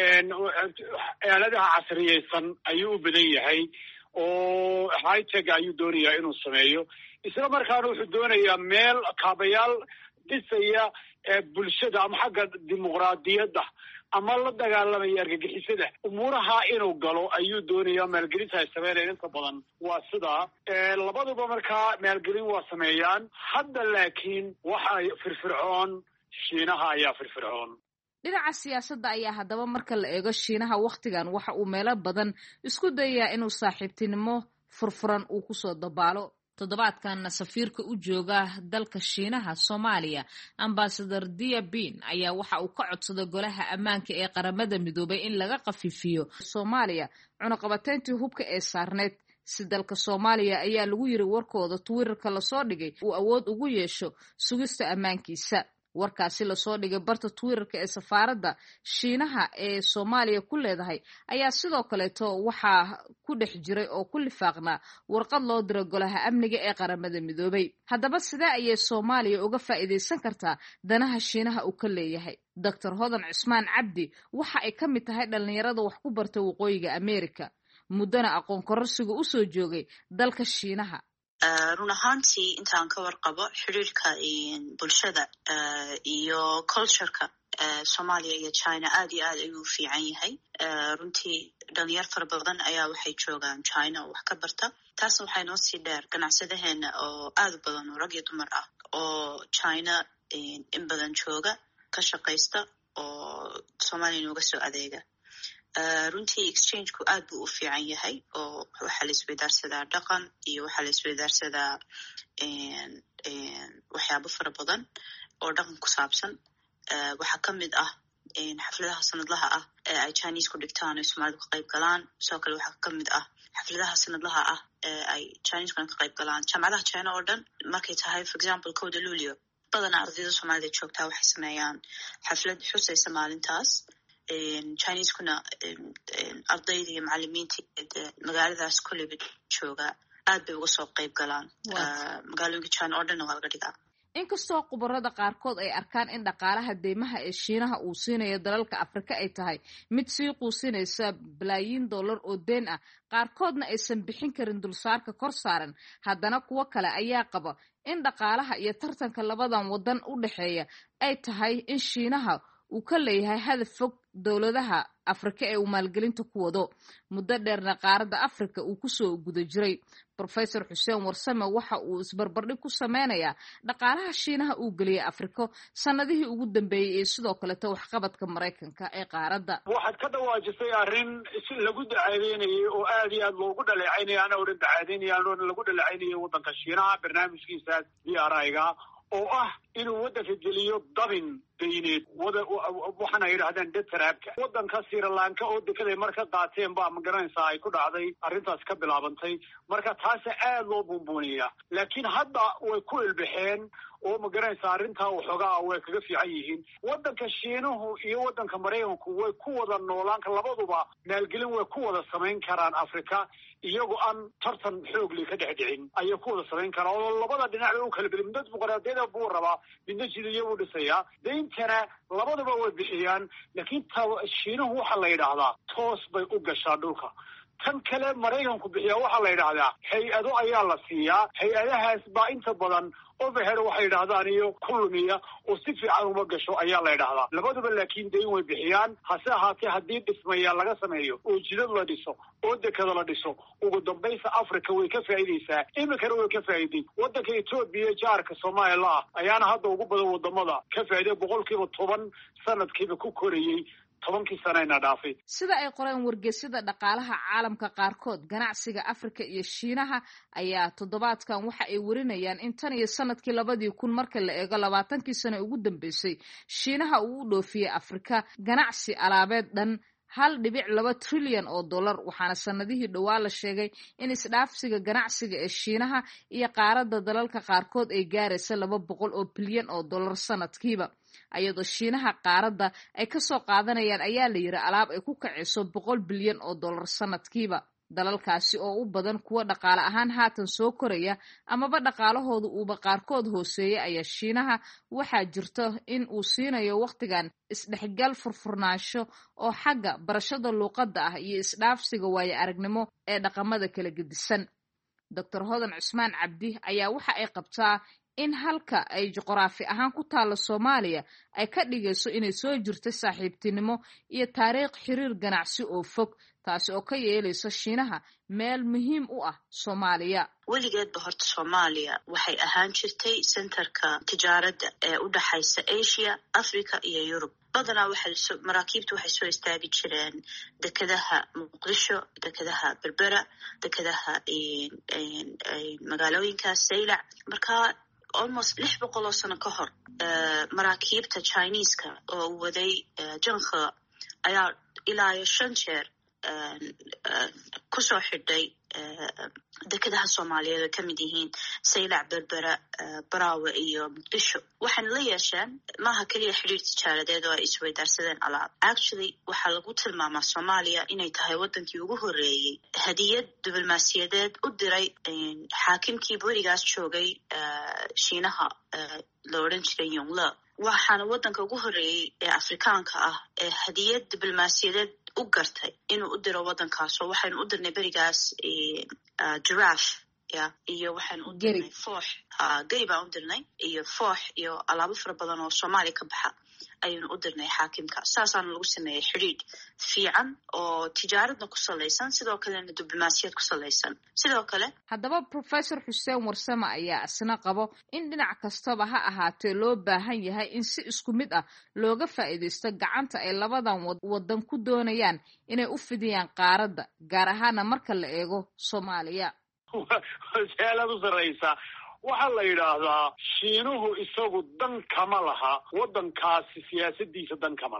C: aaladaha casriyeysan ayuu u badan yahay oo high-tech ayuu doonayaa inuu sameeyo. isla markaana wuxuu doonayaa meel kaabayaal dhisaya bulshada ama xagga dimuqraadiyadda ama la dagaalamaya argagixisada. umuuraha inuu galo ayuu doonayaa. maalgelinta ay sameynayaan inta badan waa sidaa. labaduba markaa maalgelin waa sameeyaan. hadda laakiin waxa firfircoon Shiinaha ayaa firfircoon.
J: dhinaca siyaasadda ayaa haddaba marka la eego Shiinaha waqtigan waxa uu meelo badan isku dayaa inuu saaxiibtinimo furfuran uu kusoo dabaalo. toddobaadkan safiirka u jooga dalka Shiinaha Soomaaliya Ambassador Dia Bin ayaa waxa uu ka codsaday golaha ammaanka ee qaramada midoobay in laga qafiifiyo Soomaaliya cunaqabateyntii hubka ee saarneed si dalka Soomaaliya ayaa lagu yiri warkooda Twitterka la soo dhigay uu awood ugu yeesho sugista ammaankiisa. warkaasi la soo dhigay barta Twitterka ee safaaradda Shiinaha ee Soomaaliya ku leedahay ayaa sidoo kaleeto waxaa ku dhex jiray oo ku lifaaqnaa warqad loo diray golaha amniga ee qaramada midoobay. haddaba sidee ayay Soomaaliya uga faa'iideysan kartaa danaha Shiinaha uu ka leeyahay? Dr. Hodan Cusmaan Cabdi waxa ay ka mid tahay dhalinyarada wax ku bartay waqooyiga Ameerika, muddana aqoon kororsiga u soo joogay dalka Shiinaha.
K: run ahaantii intaan ka warqabo xiriirka bulshada iyo cultureka Soomaaliya iyo China aad iyo aad ayuu fiican yahay. runtii dhalinyar fara badan ayaa waxay joogaan China oo wax ka barta. taasna waxay noo sii dheer ganacsadaheena oo aad u badan oo rag iyo dumar ah oo China in badan jooga ka shaqaysta oo Soomaaliya nooga soo adeega. runtii exchangeku aad buu u fiican yahay oo waxaa la isweydaarsadaa dhaqan iyo waxaa la isweydaarsadaa waxyaabo fara badan oo dhaqan ku saabsan. waxaa ka mid ah xafladaha sanadlaha ah ee ay Chinese ku dhigtaan oo Soomaalidu ka qayb galaan. Sidoo kale waxaa ka mid ah xafladaha sanadlaha ah ee ay Chinese ka qayb galaan jaamacadaha China oo dhan. Markay tahay for example kowda Luulyo, badanaa ardayda Soomaalida joogtaa waxay sameeyaan xaflad xusaysa maalintaas. Chinese-kuna ardayda iyo macallimiinta magaaladaas kulliba jooga aad bay uga soo qayb galaan. Magaalooyinka China oo dhan waa laga dhigaa.
J: inkastoo khubarada qaarkood ay arkaan in dhaqaalaha deymaha ee Shiinaha uu siinayo dalalka Afrika ay tahay mid sii quusinaysa balaayiin dollar oo deen ah, qaarkoodna aysan bixin karin dulsaarka kor saaran, haddana kuwo kale ayaa qaba in dhaqaalaha iyo tartanka labadan wadan u dhexeeya ay tahay in Shiinaha uu ka leeyahay hadaf fog dowladaha Afrika ee uu maalgelinta ku wado. Muddo dheerna qaaradda Afrika uu kusoo guda jiray. Professor Xuseen Warsame waxa uu isbarbardhig ku sameynayaa dhaqaalaha Shiinaha uu geliyay Afrika sanadihii ugu dambeeyay ee sidoo kaleeto waxqabadka Mareykanka ee qaaradda.
C: waxaad ka dhawaajisay arrin si lagu dacadeynayay oo aad iyo aad loogu dhaleecaynaya ana odhan dacadeynaya ana lagu dhaleecaynaya waddanka Shiinaha barnaamijkiisaas BRI-ga oo ah inuu waddanka geliyo dabin deyneed waxaana yidhaahdaan detraabka. waddanka Sri Lanka oo dekeday marka qaateen baa magaranaysaa ay ku dhacday arrintaas ka bilaabantay. marka taasa aad loo buunbuuniya, laakiin hadda way ku ilbixeen oo magaranaysaa arrintaa waxoogaa way kaga fiican yihiin. waddanka Shiinuhu iyo waddanka Mareykanku way ku wada noolaanka, labaduba maalgelin way ku wada samayn karaan Afrika iyagoo aan tartan xoogli ka dhex dhicin ayay ku wada samayn karaan oo labada dhinac u kala bedel. mid dimuqraadiyada buu rabaa, midna jidaya buu dhisayaa. deyntana labaduba way bixiyaan, laakiin Shiinuhu waxaa la yidhaahdaa toos bay u gashaa dhulka. tan kale Mareykanku bixiya waxaa la yidhaahdaa hay-ado ayaa la siiyaa. hay-adahaas baa inta badan overhead waxay yidhaahdaan iyo kulumiya oo si fiican uma gasho ayaa la yidhaahdaa. labaduba laakiin deyn way bixiyaan. hase ahaatee haddii dhismayaal laga sameeyo oo jidad la dhiso oo dekada la dhiso, ugu dambaysa Africa way ka faa'iidaysaa. iminkana way ka faa'iiday. waddanka Ethiopia jaarka Soomaaliya ayaana hadda ugu badan wadamada ka faa'iiday 10% sanadkiiba ku korayay 10 sanayna dhaafay.
J: Sida ay qoreen wargeysyada dhaqaalaha caalamka qaarkood, ganacsiga Afrika iyo Shiinaha ayaa toddobaadkan waxa ay warinayaan in tan iyo sanadkii 2000 marka la eego 20 sano ugu dambeysay Shiinaha uu u dhoofiyay Afrika ganacsi alaabeed dhan 1.2 trilyan oo dollar, waxaana sanadihii dhowaa la sheegay in isdhaafsiga ganacsiga ee Shiinaha iyo qaaradda dalalka qaarkood ay gaaraysa 200 oo bilyan oo dollar sanadkiiba. ayadoo Shiinaha qaaradda ay ka soo qaadanayaan ayaa la yiri alaab ay ku kacayso 100 bilyan oo dollar sanadkiiba. dalalkaasi oo u badan kuwa dhaqaale ahaan haatan soo koraya amaba dhaqaalahoodu uuba qaarkood hooseeya ayaa Shiinaha waxaa jirto in uu siinayo waqtigan isdhexgal furfurnaansho oo xagga barashada luqadda ah iyo isdhaafsiga waayo aragnimo ee dhaqamada kala gedisan. Dr. Hodan Cusmaan Cabdi ayaa waxa ay qabtaa in halka ay juqraafi ahaan ku taalo Soomaaliya ay ka dhigayso inay soo jirto saaxiibtinimo iyo taariikh xiriir ganacsi oo fog, taasi oo ka yeelayso Shiinaha meel muhiim u ah Soomaaliya.
K: weligeedba horta Soomaaliya waxay ahaan jirtay centerka tijaaradda ee u dhaxaysa Asia, Africa iyo Yurub. badanaa maraakiibtu waxay soo istaagi jireen dekedaha Muqdisho, dekedaha Berbera, dekedaha magaalooyinka Saylac. marka almost 600 sano ka hor maraakiibta Chinese-ka oo waday Zhenghe ayaa ilaa 5 jeer kusoo xidhay dekedaha Soomaaliyeed oo kamid yihiin Saylac, Berbera, Baraawe iyo Muqdisho. waxayna la yeesheen maaha keliya xiriir tijaaradeed oo ay isweydaarsadeen alaab. actually waxaa lagu tilmaamaa Soomaaliya inay tahay wadankii ugu horeeyey hadiyad diblomaasiyadeed u diray xaakimkii berigaas joogay Shiinaha la odhan jiray Yongle. waxaana wadanka ugu horeeyey ee Afrikaanka ah ee hadiyad diblomaasiyadeed u gartay inuu u diro wadankaas. oo waxaynu u dirnay berigaas giraffe iyo waxaan u dirnay foox, gari baan u dirnay iyo foox iyo alaabo fara badan oo Soomaaliya ka baxa ayaynu u dirnay xaakimka. saasaana lagu sameeyey xidhiidh fiican oo tijaaradna ku salaysan, sidoo kalena diblomaasiyad ku salaysan. sidoo kale
J: haddaba Professor Xuseen Warsame ayaa isna qabo in dhinac kastaba ha ahaatee loo baahan yahay in si isku mid ah looga faa'iidaysto gacanta ay labadan wadan ku doonayaan inay u fidiyaan qaaradda, gaar ahaana marka la eego Soomaaliya.
C: su-aalaad u sarreysa. waxaa la yidhaahdaa Shiinuhu isagu dan kama laha waddankaasi siyaasadiisa dan kama laha.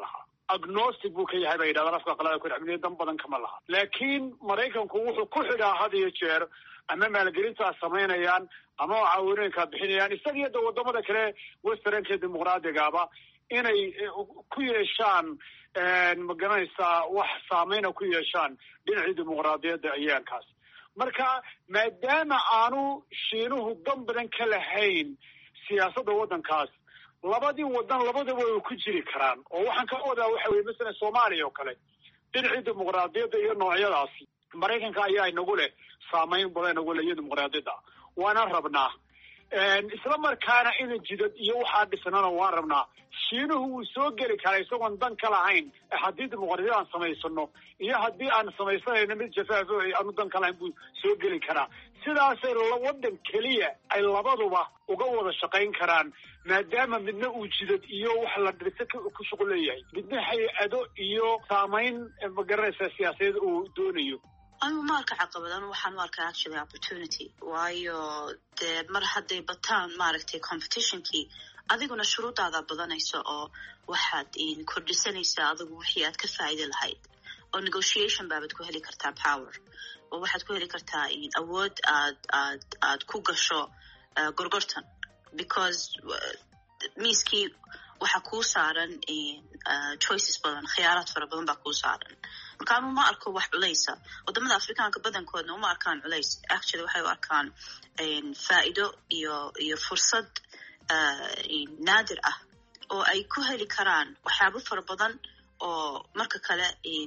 C: agnostic buu ka yahay bay yidhahdaan afka qalada ku dhacmiyay dan badan kama laha laakiin maraykanku wuxuu ku xidhaa had iyo jeer ama maalgelintaa samaynayaan ama caawinooyinkaa bixinayaan isaga iyo wadamada kale westernka dimuqraadigaaba inay ku yeeshaan magaranaysaa wax saameyna ku yeeshaan dhinacii dimuqraadiyadda ayaankaas marka maadaama aanu shiinuhu dan badan ka lahayn siyaasadda waddankaas labadii wadan labadaba way ku jiri karaan oo waxaan ka wadaa waxa weye masalan soomaaliya oo kale dhinacii dimuqraadiyadda iyo noocyadaasi maraykanka ayaa inagu leh saameyn badan inagu leh iyo dimuqraadiyadda waana rabnaa isla markaana ina jidad iyo waxaa dhisnana waan rabnaa shiinuhu wuu soo geli karaa isagoon dan ka lahayn haddii dimuqraadiyad aan samaysano iyo haddii aan samaysanayno mid jafaaf aanu dan ka lahayn buu soo geli karaa sidaasay wadan keliya ay labaduba uga wada shaqayn karaan maadaama midna uu jidad iyo wax la dhirta ku shuqul leeyahay midna hay-ado iyo saamayn magaranaysa siyaasadeed uu doonayo
K: anigu ma arka caqabad anu waxaan u arkaa actually opportunity waayo dee mar hadday bataan maaragtay competitionkii adiguna shuruudaada badanayso oo waxaad kordhisanaysaa adigu wixii aad ka faa'iidi lahayd oo negotiation baabad ku heli kartaa power oo waxaad ku heli kartaa awood aad ku gasho gorgortan because miiskii waxa kuu saaran choices badan khiyaaraad fara badan baa kuu saaran marka anu ma arko wax culaysa wadamada afrikaanka badankoodna uma arkaan culays actually waxay u arkaan faa'iido iyo fursad naadir ah oo ay ku heli karaan waxyaabo fara badan oo marka kale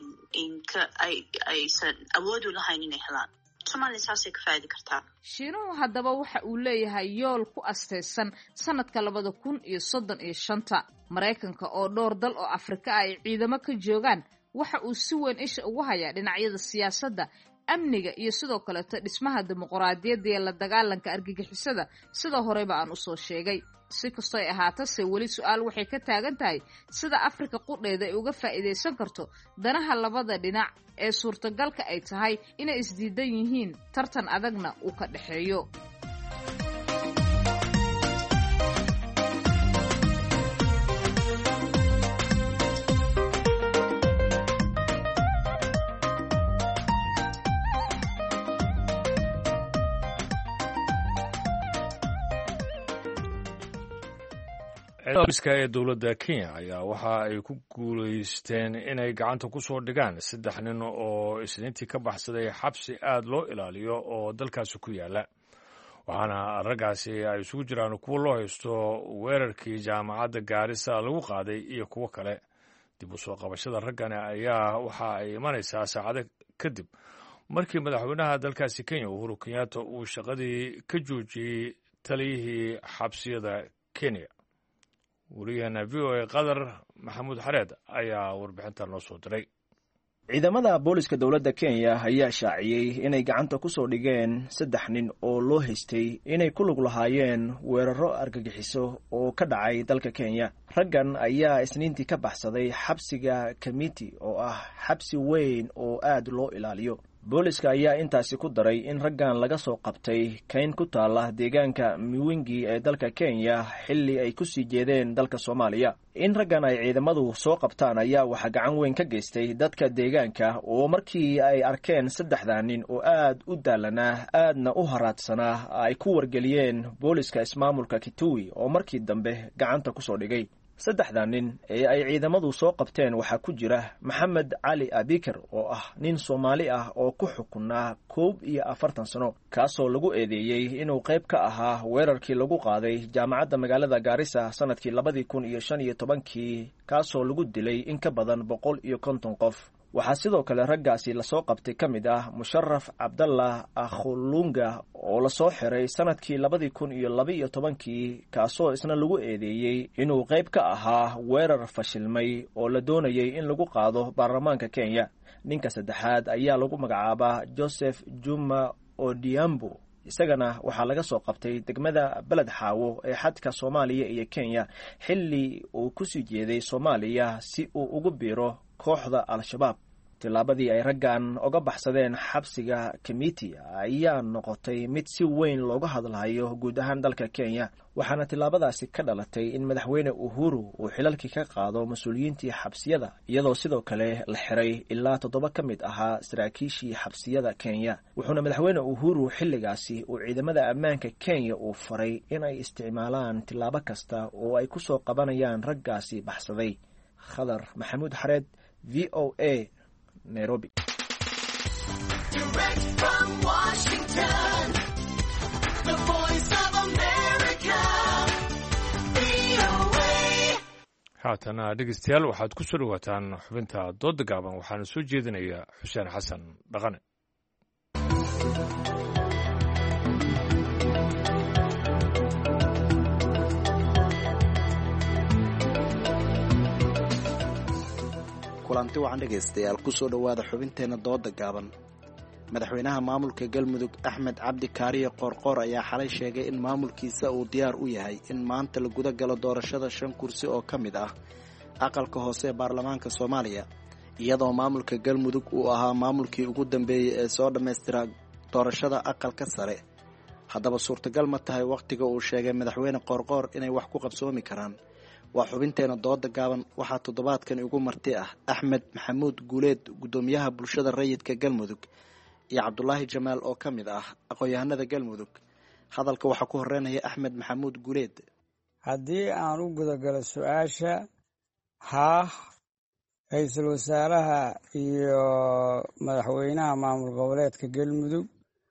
K: aysan awood u lahayn inay helaan Soomaaliya saasay ka faa'iidi kartaa
J: shiinuhu haddaba waxa uu leeyahay yool ku astaysan sanadka 2035 Maraykanka oo dhowr dal oo Afrika ay ciidamo ka joogaan waxa uu si weyn isha ugu hayaa dhinacyada siyaasadda amniga iyo sidoo kale dhismaha dimuqraadiyadda iyo la dagaalanka argagixisada sida horeba aan u soo sheegay si kastoo ay ahaatase weli su'aal waxay ka taagan tahay sida Afrika qudheeda ay uga faa'iideysan karto danaha labada dhinac ee suurtagalka ay tahay inay isdiidan yihiin tartan adagna uu ka dhaxeeyo
A: booliska ee dowladda Kenya ayaa waxa ay ku guulaysteen inay gacanta ku soo dhigaan 3 nin oo isniintii ka baxsaday xabsi aad loo ilaaliyo oo dalkaasi ku yaala waxaana raggaasi ay isugu jiraan kuwo loo haysto weerarkii jaamacadda Gaarisa lagu qaaday iyo kuwo kale dib u soo qabashada raggani ayaa waxa ay imanaysaa saacado kadib markii madaxweynaha dalkaasi Kenya Uhuru Kenyatta uu shaqadii ka joojiyey taliyihii xabsiyada Kenya wariyahana VOA Qadar Maxamuud Xareed ayaa warbixinta noo soo diray
L: ciidamada booliska dowladda Kenya ayaa shaaciyay inay gacanta ku soo dhigeen 3 nin oo loo haystay inay ku lug lahaayeen weeraro argagixiso oo ka dhacay dalka Kenya raggan ayaa isniintii ka baxsaday xabsiga Kamiti oo ah xabsi weyn oo aad loo ilaaliyo booliska ayaa intaasi ku daray in raggan laga soo qabtay kayn ku taala deegaanka Miwingi ee dalka Kenya xilli ay ku sii jeedeen dalka Soomaaliya in raggan ay ciidamadu soo qabtaan ayaa waxa gacan weyn ka geystay dadka deegaanka oo markii ay arkeen 3 nin oo aad u daalana aadna u haraadsanaa ay ku wargeliyeen booliska ismaamulka Kitui oo markii dambe gacanta ku soo dhigay 3 nin ee ay ciidamadu soo qabteen waxa ku jira Maxamed Cali Abikar oo ah nin Soomaali ah oo ku xukunaa 41 sano kaasoo lagu eedeeyay inuu qayb ka ahaa weerarkii lagu qaaday jaamacadda magaalada Gaarisa sanadkii 2015 kaasoo lagu dilay in ka badan 150 qof waxaa sidoo kale raggaasi la soo qabtay ka mid ah Musharraf Abdallah Akhulunga oo la soo xiray sanadkii 2012 kaasoo isna lagu eedeeyay inuu qayb ka ahaa weerar fashilmay oo la doonayay in lagu qaado baarlamaanka Kenya ninka saddexaad ayaa lagu magacaabaa Joseph Juma Odiambo isagana waxaa laga soo qabtay degmada Balad Xaawo ee xadka Soomaaliya iyo Kenya xilli uu ku sii jeeday Soomaaliya si uu ugu biiro kooxda Al-Shabaab tillaabadii ay raggan uga baxsadeen xabsiga Kamiti ayaa noqotay mid si weyn looga hadlayo guud ahaan dalka Kenya waxaana tillaabadaasi ka dhalatay in madaxweyne Uhuru uu xilalkii ka qaado mas'uuliyiintii xabsiyada iyadoo sidoo kale la xiray ilaa 7 ka mid ahaa saraakiishii xabsiyada Kenya wuxuuna madaxweyne Uhuru xilligaasi uu ciidamada ammaanka Kenya uu faray in ay isticmaalaan tillaabo kasta oo ay ku soo qabanayaan raggaasi baxsaday Khadar Maxamuud Xareed VOA Nairobi.
M: Direct from Washington, the voice of America, VOA.
A: haatana dhegeystayaal waxaad ku soo dhawaataan xubinta dooda gaaban waxaana soo jeedinaya Xuseen Xasan Dhaqane.
N: kulanti wacan dhegaystayaal kusoo dhowaada xubinteena dooda gaaban madaxweynaha maamulka galmudug axmed cabdi kaariye qoorqoor ayaa xalay sheegay in maamulkiisa uu diyaar u yahay in maanta la guda galo doorashada 5 kursi oo ka mid ah aqalka hoose ee baarlamaanka soomaaliya iyadoo maamulka galmudug uu ahaa maamulkii ugu dambeeyey ee soo dhammaystira doorashada aqalka sare haddaba suurtagal ma tahay wakhtiga uu sheegay madaxweyne qoorqoor inay wax ku qabsoomi karaan waa xubinteena dooda gaaban waxaa toddobaadkan igu marti ah Axmed Maxamuud Guuleed gudoomiyaha bulshada rayidka Galmudug iyo Cabdullaahi Jamaal oo ka mid ah aqoon-yahanada Galmudug hadalka waxa ku horeynaya Axmed Maxamuud Guuleed
O: haddii aan u gudagalo su'aasha ra'iisul wasaaraha iyo madaxweynaha maamul goboleedka Galmudug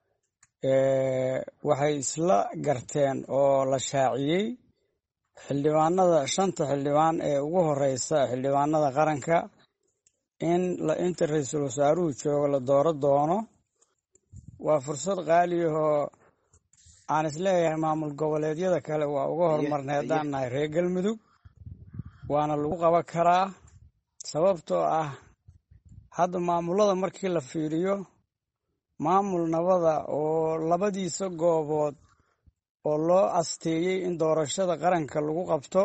O: waxay isla garteen oo la shaaciyay xildhibaanada 5 xildhibaan ee ugu horeysa xildhibaanada qaranka in inta ra'iisul wasaaruhu joogo la dooro doono waa fursad qaali ah oo aan isleeyahay maamul goboleedyada kale waa uga hormarnay haddaan nahay reer Galmudug waana lagu qaban karaa sababtoo ah hadda maamulada markii la fiiriyo maamul nabada oo labadiisa goobood oo loo asteeyay in doorashada qaranka lagu qabto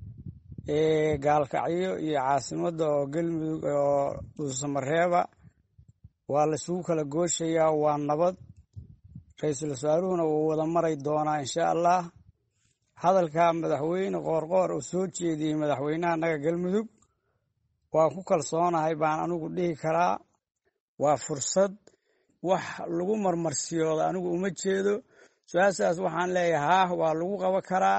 O: gaalkacyo iyo caasimadda oo Galmudug oo Dhuusamareeba waa la isugu kala gooshayaa waa nabad ra'iisul wasaaruhuna uu wada maray doonaa insha Allah hadalka madaxweyne qoorqoor oo soo jeediyay madaxweynaha naga Galmudug waa ku kalsoonahay baan anigu dhihi karaa waa fursad wax lagu marmarsiyoodo anigu uma jeedo su'aashaas waxaan leeyahay waa lagu qaban karaa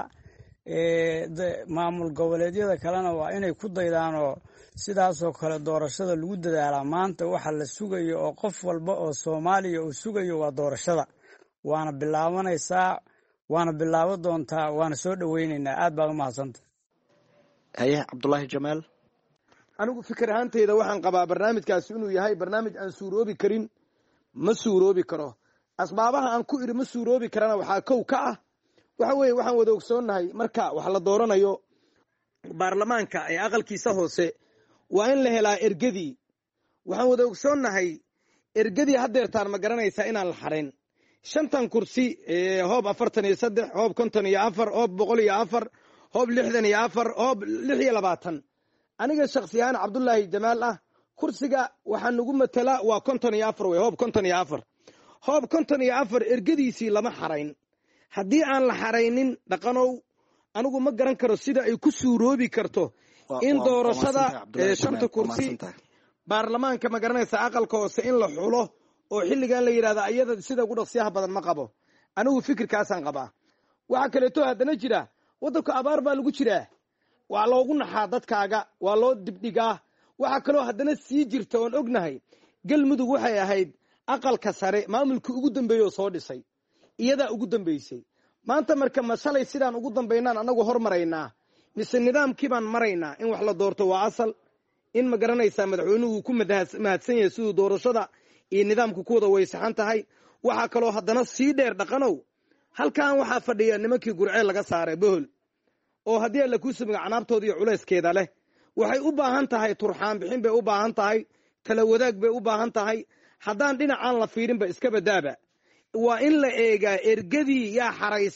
O: maamul goboleedyada kalena waa inay ku daydaan oo sidaas oo kale doorashada lagu dadaalaa maanta waxa la sugayo oo qof walba oo Soomaaliya uu sugayo waa doorashada waana bilaabanaysaa waana bilaaban doontaa waana soo dhaweynaynaa aad baan u mahadsantahay
N: haye Cabdullaahi Jamaal
P: anigu fikir ahaantayda waxaan qabaa barnaamijkaasi inuu yahay barnaamij aan suuroobi karin ma suuroobi karo asbaabaha aan ku iri ma suuroobi karana waxaa kow ka ah waxa weeye waxaan wada ogsoonnahay marka wax la dooranayo baarlamaanka ee aqalkiisa hoose waa in la helaa ergadii waxaan wada ogsoonnahay ergadii haddeertaan ma garanaysaa inaan la xarayn 5 kursi hoob 43 hoob 54 hoob 104 hoob 64 hoob 26 aniga shakhsiyan Cabdullaahi Jamaal ah kursiga waxaan nagu matala waa 54 way hoob 54 hoob 54 ergadiisii lama xarayn haddii aan la xaraynin dhaqanow anigu ma garan karo sida ay ku suuroobi karto in doorashada 5 kursi baarlamaanka ma garanaysa aqalka hoose in la xulo oo xilligan la yiraahdo ayada sida ugu dhaqsiyaha badan ma qabo anigu fikirkaasaan qabaa waxa kale oo haddana jira wadanka abaar baa lagu jiraa waa loogu naxaa dadkaaga waa loo dibdhigaa waxa kale oo haddana sii jirta oon ognahay Galmudug waxay ahayd aqalka sare maamulkii ugu dambeeyay soo dhisay iyada ugu dambeysay maanta marka masalay sidaan ugu dambeynaan anagu hormaraynaa mise nidaamkii baan maraynaa in wax la doorto waa asal in ma garanaysaa madaxweynuhu ku mahadsan yahay sidoo doorashada iyo nidaamku ku wada way saxan tahay waxa kale oo haddana sii dheer dhaqanow halkan waxa fadhiya nimankii gurceel laga saaray bohol oo haddii la ku sumiga canaabtooda iyo culeyskeeda leh waxay u baahan tahay turxaan bixin bay u baahan tahay kala wadaag bay u baahan tahay haddaan dhinacaan la fiirinba iska badaaba waa in la eegaa ergadii yaa xaraysan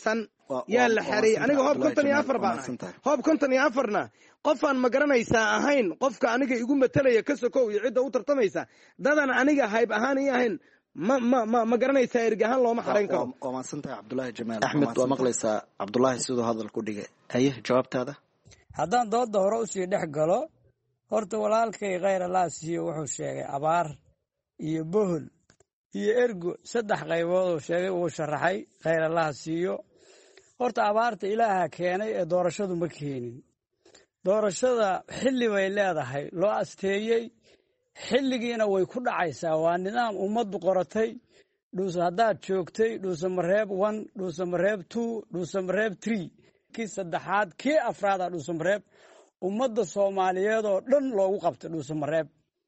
P: yaa la xareeyey aniga hoob 54 baan ahay hoob 54na qofaan ma garanaysaa ahayn qofka aniga igu matalaya ka sokow iyo cidda u tartamaysa dadan aniga hayb ahaan iyo ahayn ma garanaysaa ergahan looma xarayn karo
N: waa maadsantahay cabdulaahi jamaal axmed waa maqlaysaa cabdulaahi siduu hadal ku dhigay haye jawaabtaada
O: haddaan dooda hore usii dhex galo horta walaalkay khayr allah siiyo wuxuu sheegay abaar iyo bohol iyo ergo 3 qaybood oo sheegay uu sharaxay khayr allah siiyo horta abaarta ilaaha keenay ee doorashadu ma keenin doorashada xilli bay leedahay loo asteeyey xilligiina way ku dhacaysaa waa nidaam ummaddu qoratay dhuusa haddaad joogtay dhuusa mareeb 1 dhuusa mareeb 2 dhuusa mareeb 3 kii saddexaad kii afraad dhuusa mareeb ummadda Soomaaliyeed oo dhan loogu qabtay dhuusa mareeb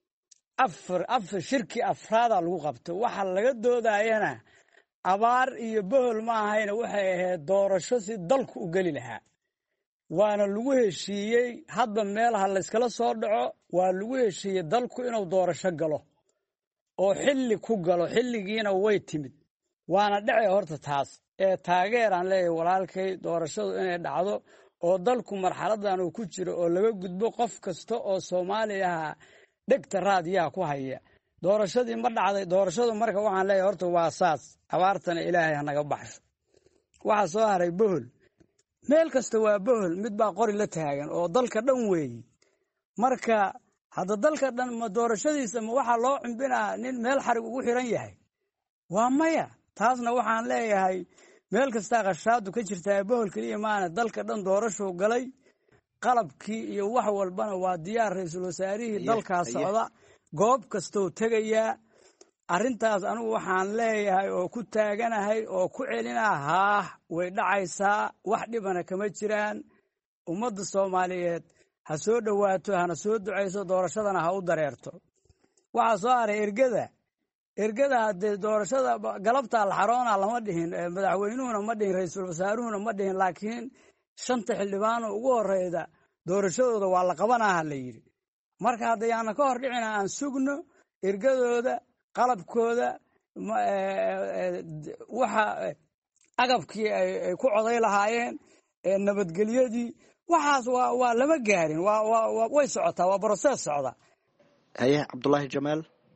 O: afar shirki afraada lagu qabtay waxa laga doodayana abaar iyo bohol ma ahayna waxay ahayd doorasho si dalku u gali lahaa waana lagu heshiiyey hadba meelaha la iskala soo dhaco waa lagu heshiiyey dalku inuu doorasho galo oo xilli ku galo xilligiina way timid waana dhacay horta taas ee taageeraan leeyahay walaalkay doorashadu inay dhacdo oo dalku marxaladan uu ku jiro oo laga gudbo qof kasta oo Soomaaliya dhegta raadiyaha ku haya doorashadii ma dhacday doorashadu marka waxaan leeyahay horta waa saas abaartana ilaahay hanaga baxsho waxa soo haray bohol meel kasta waa bohol mid baa qori la taagan oo dalka dhan weey marka hadda dalka dhan ma doorashadiisa ma waxa loo cimbinaa nin meel xarig ugu xiran yahay waa maya taasna waxaan leeyahay meel kasta qashaadu ka jirtaa bohol kaliya maana dalka dhan doorasho galay qalabkii iyo wax walbana waa diyaar ra'iisul wasaarihii dalka socda goob kastoo tagaya arintaas anigu waxaan leeyahay oo ku taaganahay oo ku celinaha way dhacaysaa wax dhibana kama jiraan ummadda Soomaaliyeed ha soo dhawaato hana soo duceyso doorashadana ha u dareerto waxa soo haray ergada hadee doorashada galabta la xaroona lama dhihin madaxweynuhuna ma dhihin ra'iisul wasaaruhuna ma dhihin laakiin 5 xildhibaan ugu horeyda doorashadooda waa la qabanaa la yiri marka hadayaan ka hor dhicina aan sugno ergadooda qalabkooda waxa agabkii ay ku coday lahaayeen nabadgelyadii waxaas waa lama gaarin way socotaa waa process socda
N: haye cabdulaahi jamaal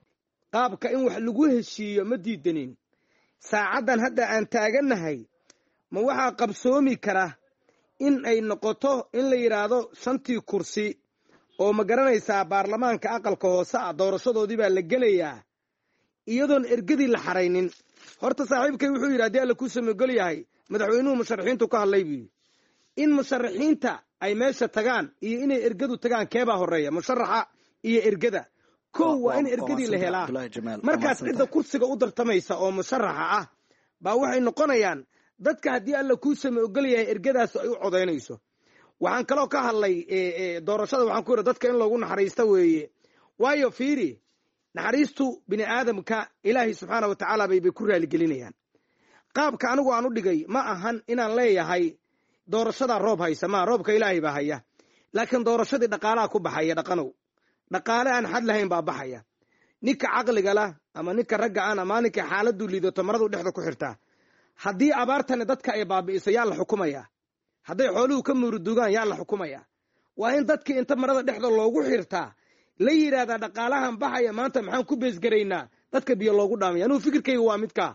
P: qaabka in wax lagu heshiiyo ma diidanin saacadan hadda aan taaganahay ma waxa qabsoomi kara in ay noqoto in la yiraahdo 5 kursi oo ma garanaysaa baarlamaanka aqalka hoose doorashadoodii baa la gelayaa iyadoon ergadii la xaraynin horta saaxiibkay wuxuu yiraahday alla ku sameeyay yahay madaxweynuhu musharaxiintu ka hadlayay in musharaxiinta ay meesha tagaan iyo inay ergadu tagaan keeba horeeya musharaxa iyo ergada waa in ergadii la helaa markaas cidda kursiga u dartamaysa oo musharaxa ah baa waxay noqonayaan dadka haddii alla ku sameeyay yahay ergadaas ay u codeynayso waxaan kaloo ka hadlay doorashada waxaan ku yiri dadka in loogu naxariisto weeye waayo fiiri naxariistu bini aadamka ilaahi subxaanahu wa ta'ala bay ku raali gelinayaan qaabka anigu aan u dhigay ma ahan inaan leeyahay doorashada roob haysa ma roobka ilaahi baa haya laakiin doorashadii dhaqaalaha ku baxaya dhaqaale aan xad lahayn baa baxaya ninka caqliga la ama ninka ragga aan ama ninka xaaladu liidato maradu dhexda ku xirtaa haddii abaartani dadka ay baabi'iso yaa la xukumaya hadday xooluhu ka murudugaan yaa la xukumaya waa in dadkii inta marada dhexda loogu xirtaa la yiraahdaa dhaqaalahan baxaya maanta maxaan ku beesgaraynaa dadka biyo loogu dhaamay anuu fikirkayga waa midka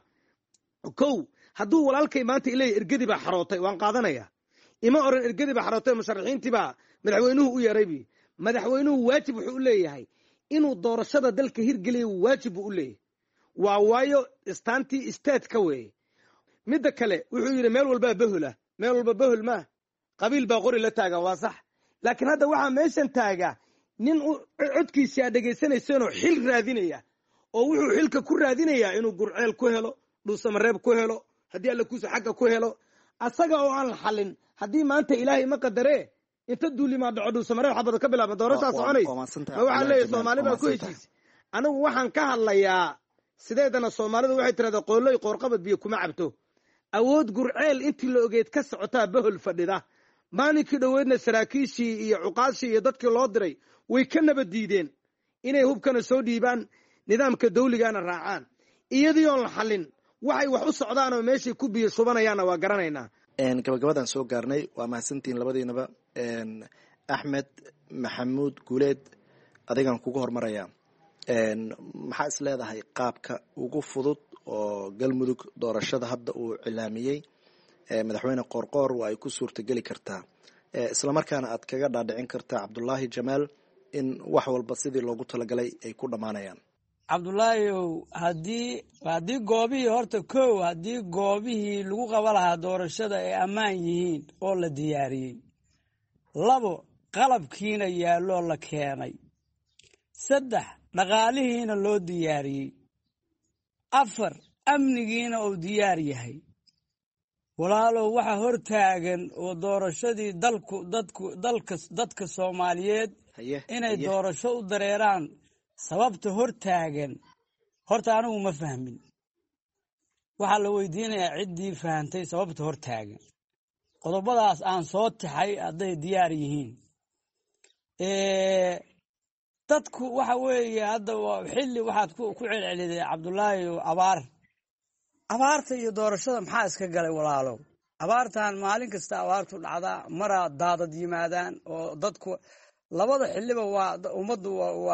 P: kow hadduu walaalkay maanta ilay ergadi baa xarootay waan qaadanaya ima oran ergadi baa xarootay musharaxiintii baa madaxweynuhu u yeeraybi madaxweynuhu waajib wuxuu u leeyahay inuu doorashada dalka hirgeliyo waajib u leeyahay waa waayo istaantii istaadka weeye midda kale wuxuu yiri meel walba bahul ma qabiil baa qori la taagan waa sax laakiin hadda waxa meeshan taaga nin codkiisa dhageysanaysan oo xil raadinaya oo wuxuu xilka ku raadinayaa inuu gurceel ku helo dhuusamareeb ku helo haddii alla kuuso xagga ku helo asaga oo aan xalin haddii maanta ilaahay ma qadare inta duulima dhaco dhuusamareeb xabada ka bilaaba doorashaa soconaysa ma waxaa leeyahay Soomaali baa ku heshiis anigu waxaan ka hadlayaa sideedana Soomaalidu waxay tiraahdaa qoolay qoorqabad biyo kuma cabto awood gurceel intii la ogeed ka socotaa bahol fadhida maalinkii dhaweedna saraakiishii iyo cuqaashii iyo dadkii loo diray way ka nabad diideen inay hubkana soo dhiibaan nidaamka dawligana raacaan iyadii oo la xalin waxay wax u socdaan oo meeshii ku biyo shubanayaana waa garanaynaa
N: gabagabadan soo gaarnay waa mahadsantihiin labadiinaba. Axmed Maxamuud Guuleed adigan kugu hormaraya, maxaa is leedahay qaabka ugu fudud oo galmudug doorashada hadda uu cilaamiyey madaxweyne qoorqoor waa ay ku suurtageli kartaa, islamarkaana aad kaga dhaadhicin kartaa Cabdulaahi Jamaal in wax walba sidii loogu talagalay ay ku dhammaanayaan?
O: cabdulaahiyow haddii goobihii horta kow haddii goobihii lagu qaba lahaa doorashada ay ammaan yihiin oo la diyaariyey, 2 qalabkiina yaalloo la keenay, 3 dhaqaalihiina loo diyaariyey, 4 amnigiina uu diyaar yahay. walaalow waxa hortaagan oo doorashadii dadka Soomaaliyeed inay doorasho u dareeraan sababta hortaagan horta anigu ma fahmin. waxaa la weydiinayaa ciddii fahantay sababta hortaagan. qodobadaas aan soo taxay hadday diyaar yihiin, dadku waxa weeye hadda xilli waxaad ku celceliday Cabdulaahi abaarta iyo doorashada maxaa iska galay walaalow? abaartan maalin kasta abaartu dhacdaa, mara daadad yimaadaan oo dadku labada xilliba waa ummaddu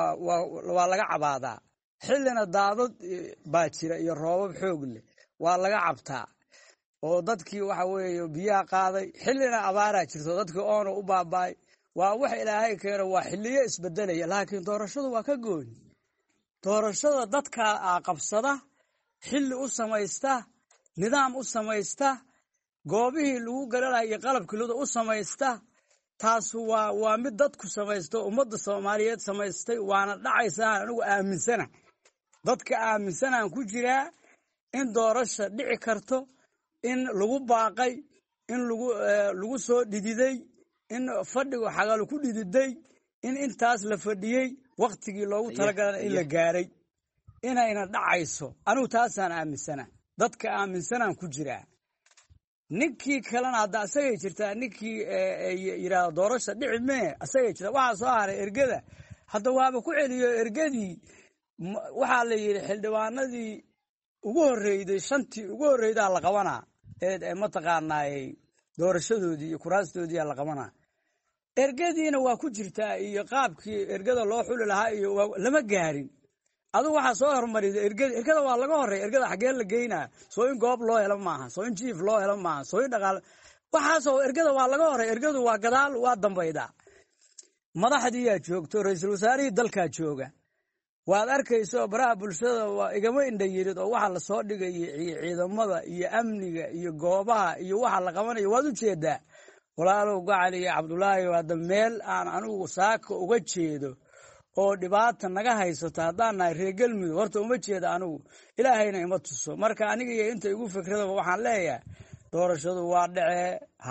O: waa laga cabaadaa. xillina daadad baa jira iyo roobab xoog leh waa laga cabtaa oo dadkii waxa weeye biyaha qaaday. xillina abaaraa jirto dadkii oona u baaba'ay. waa wax ilaahay keeno, waa xilliyo isbedelaya. laakiin doorashadu waa ka gooni. doorashada dadka qabsada, xilli u samaysta, nidaam u samaysta, goobihii lagu galanayo qalabkii u samaysta. taasu waa mid dadku samaysto, ummadda Soomaaliyeed samaystay, waana dhacaysaa. anigu aaminsana, dadka aaminsanaan ku jiraa in doorasho dhici karto, in lagu baaqay, in lagu soo dhididay, in fadhigu xagal ku dhididay, in intaas la fadhiyey, waqtigii loogu talagalay in la gaaray, inayna dhacayso. anigu taasaan aaminsana, dadka aaminsanaan ku jiraa. ninkii kalena hadda asagay jirtaa, ninkii yidhaahdo doorasho dhici mee asagay jirtaa. waxaa soo haray ergada. hadda waaba ku celiyo ergadii. waxaa la yidhi xildhibaanadii ugu horreyday, 5tii ugu horreydaa la qabanaa mataqaanaayey doorashadoodii iyo kuraastoodii la qabanaa. ergadiina waa ku jirtaa iyo qaabkii ergada loo xuli lahaa iyo lama gaarin. adigu waxaa soo hormarida ergada waa laga horey. ergada xaggee la geynaa? soo in goob loo helo maaha, soo in jiif loo helo maaha, soo in dhaqaale. waxaasoo ergada waa laga horey. ergadu waa gadaal, waa dambayda. madaxdiiyaa joogto, ra-iisul wasaarihii dalkaa jooga. waad arkayso baraha bulshada waa igama indhayirid oo waxa lasoo dhigayay ciidamada iyo amniga iyo goobaha iyo waxa la qabanayo waad u jeedaa. walaalow Gacali iyo Cabdulaahi hadda meel aan anigu saaka uga jeedo oo dhibaata naga haysato haddaan nahay reer Galmudug horta uma jeeda anigu. ilaahayna ima tuso. marka aniga iyo inta igu fikradaba waxaan leeyahay doorashadu waa dhacee.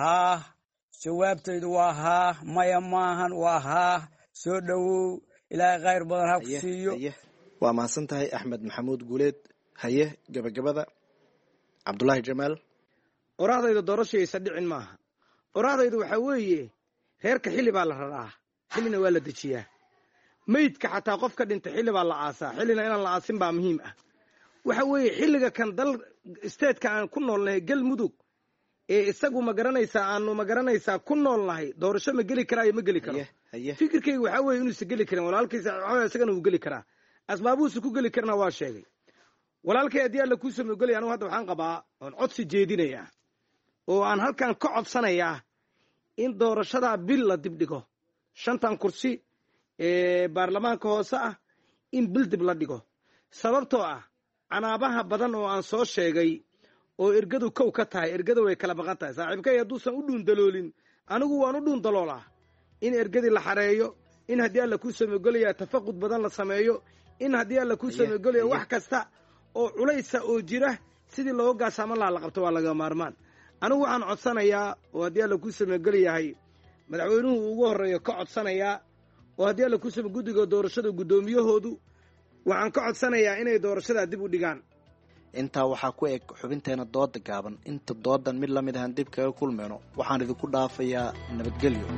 O: jawaabtaydu waa maya maahan, waa soo dhawow. ilaahay khayr badan ha ku siiyo.
N: waa mahadsan tahay Axmed Maxamuud Guuleed. haye gabagabada Cabdulaahi Jamaal.
P: qoraahdayda doorashaysa dhicin maaha. qoraahdaydu waxa weeye reerka xilli baa la raraa, xillina waa la dejiyaa. meydka xataa qofka dhintay xilli baa la aasaa, xillina inaan la aasin baa muhiim ah. waxa weeye xilliga kan dal isteedka aan ku noolnahay Galmudug ee isagu ma garanaysaa ku noolnahay doorasho ma geli karaa ma geli karo. fikirkaygu waxa weeye inuu isgeli karin. walaalkiisa isagana uu geli karaa, asbaabuhu ku geli karna waa sheegay. walaalkay haddii alla kuu samogolay anigu hadda waxaan qabaa oon codsi jeedinayaa oo aan halkan ka codsanayaa in doorashadaa bil la dibdhigo. 5 kursi ee baarlamaanka hoose ah in bil dib la dhigo. sababtoo ah canaabaha badan oo aan soo sheegay oo ergadu kow ka tahay. ergada way kala maqan tahay. saaxiibkay hadduusan u dhuundaloolin anigu waan u dhuundaloolaa. in ergadii la xareeyo, in haddii alla kuu samogolaya tafaqud badan la sameeyo, in haddii alla kuu samogolaya wax kasta oo culaysa oo jira sidii looga gaasaaman lahaa la qabto waa laga maarmaan. anigu waxaan codsanayaa oo haddii alla kuu samogolayahay madaxweynuhu ugu horreeyo ka codsanayaa oo haddii alla kuu samo guddiga doorashada guddoomiyahoodu waxaan ka codsanayaa inay doorashadaa dib u dhigaan.
N: intaa waxaa ku eg xubinteena dooda gaaban. inta doodan mid lamid ahaan dib kaga kulmayno waxaan idinku dhaafayaa nabadgelyo.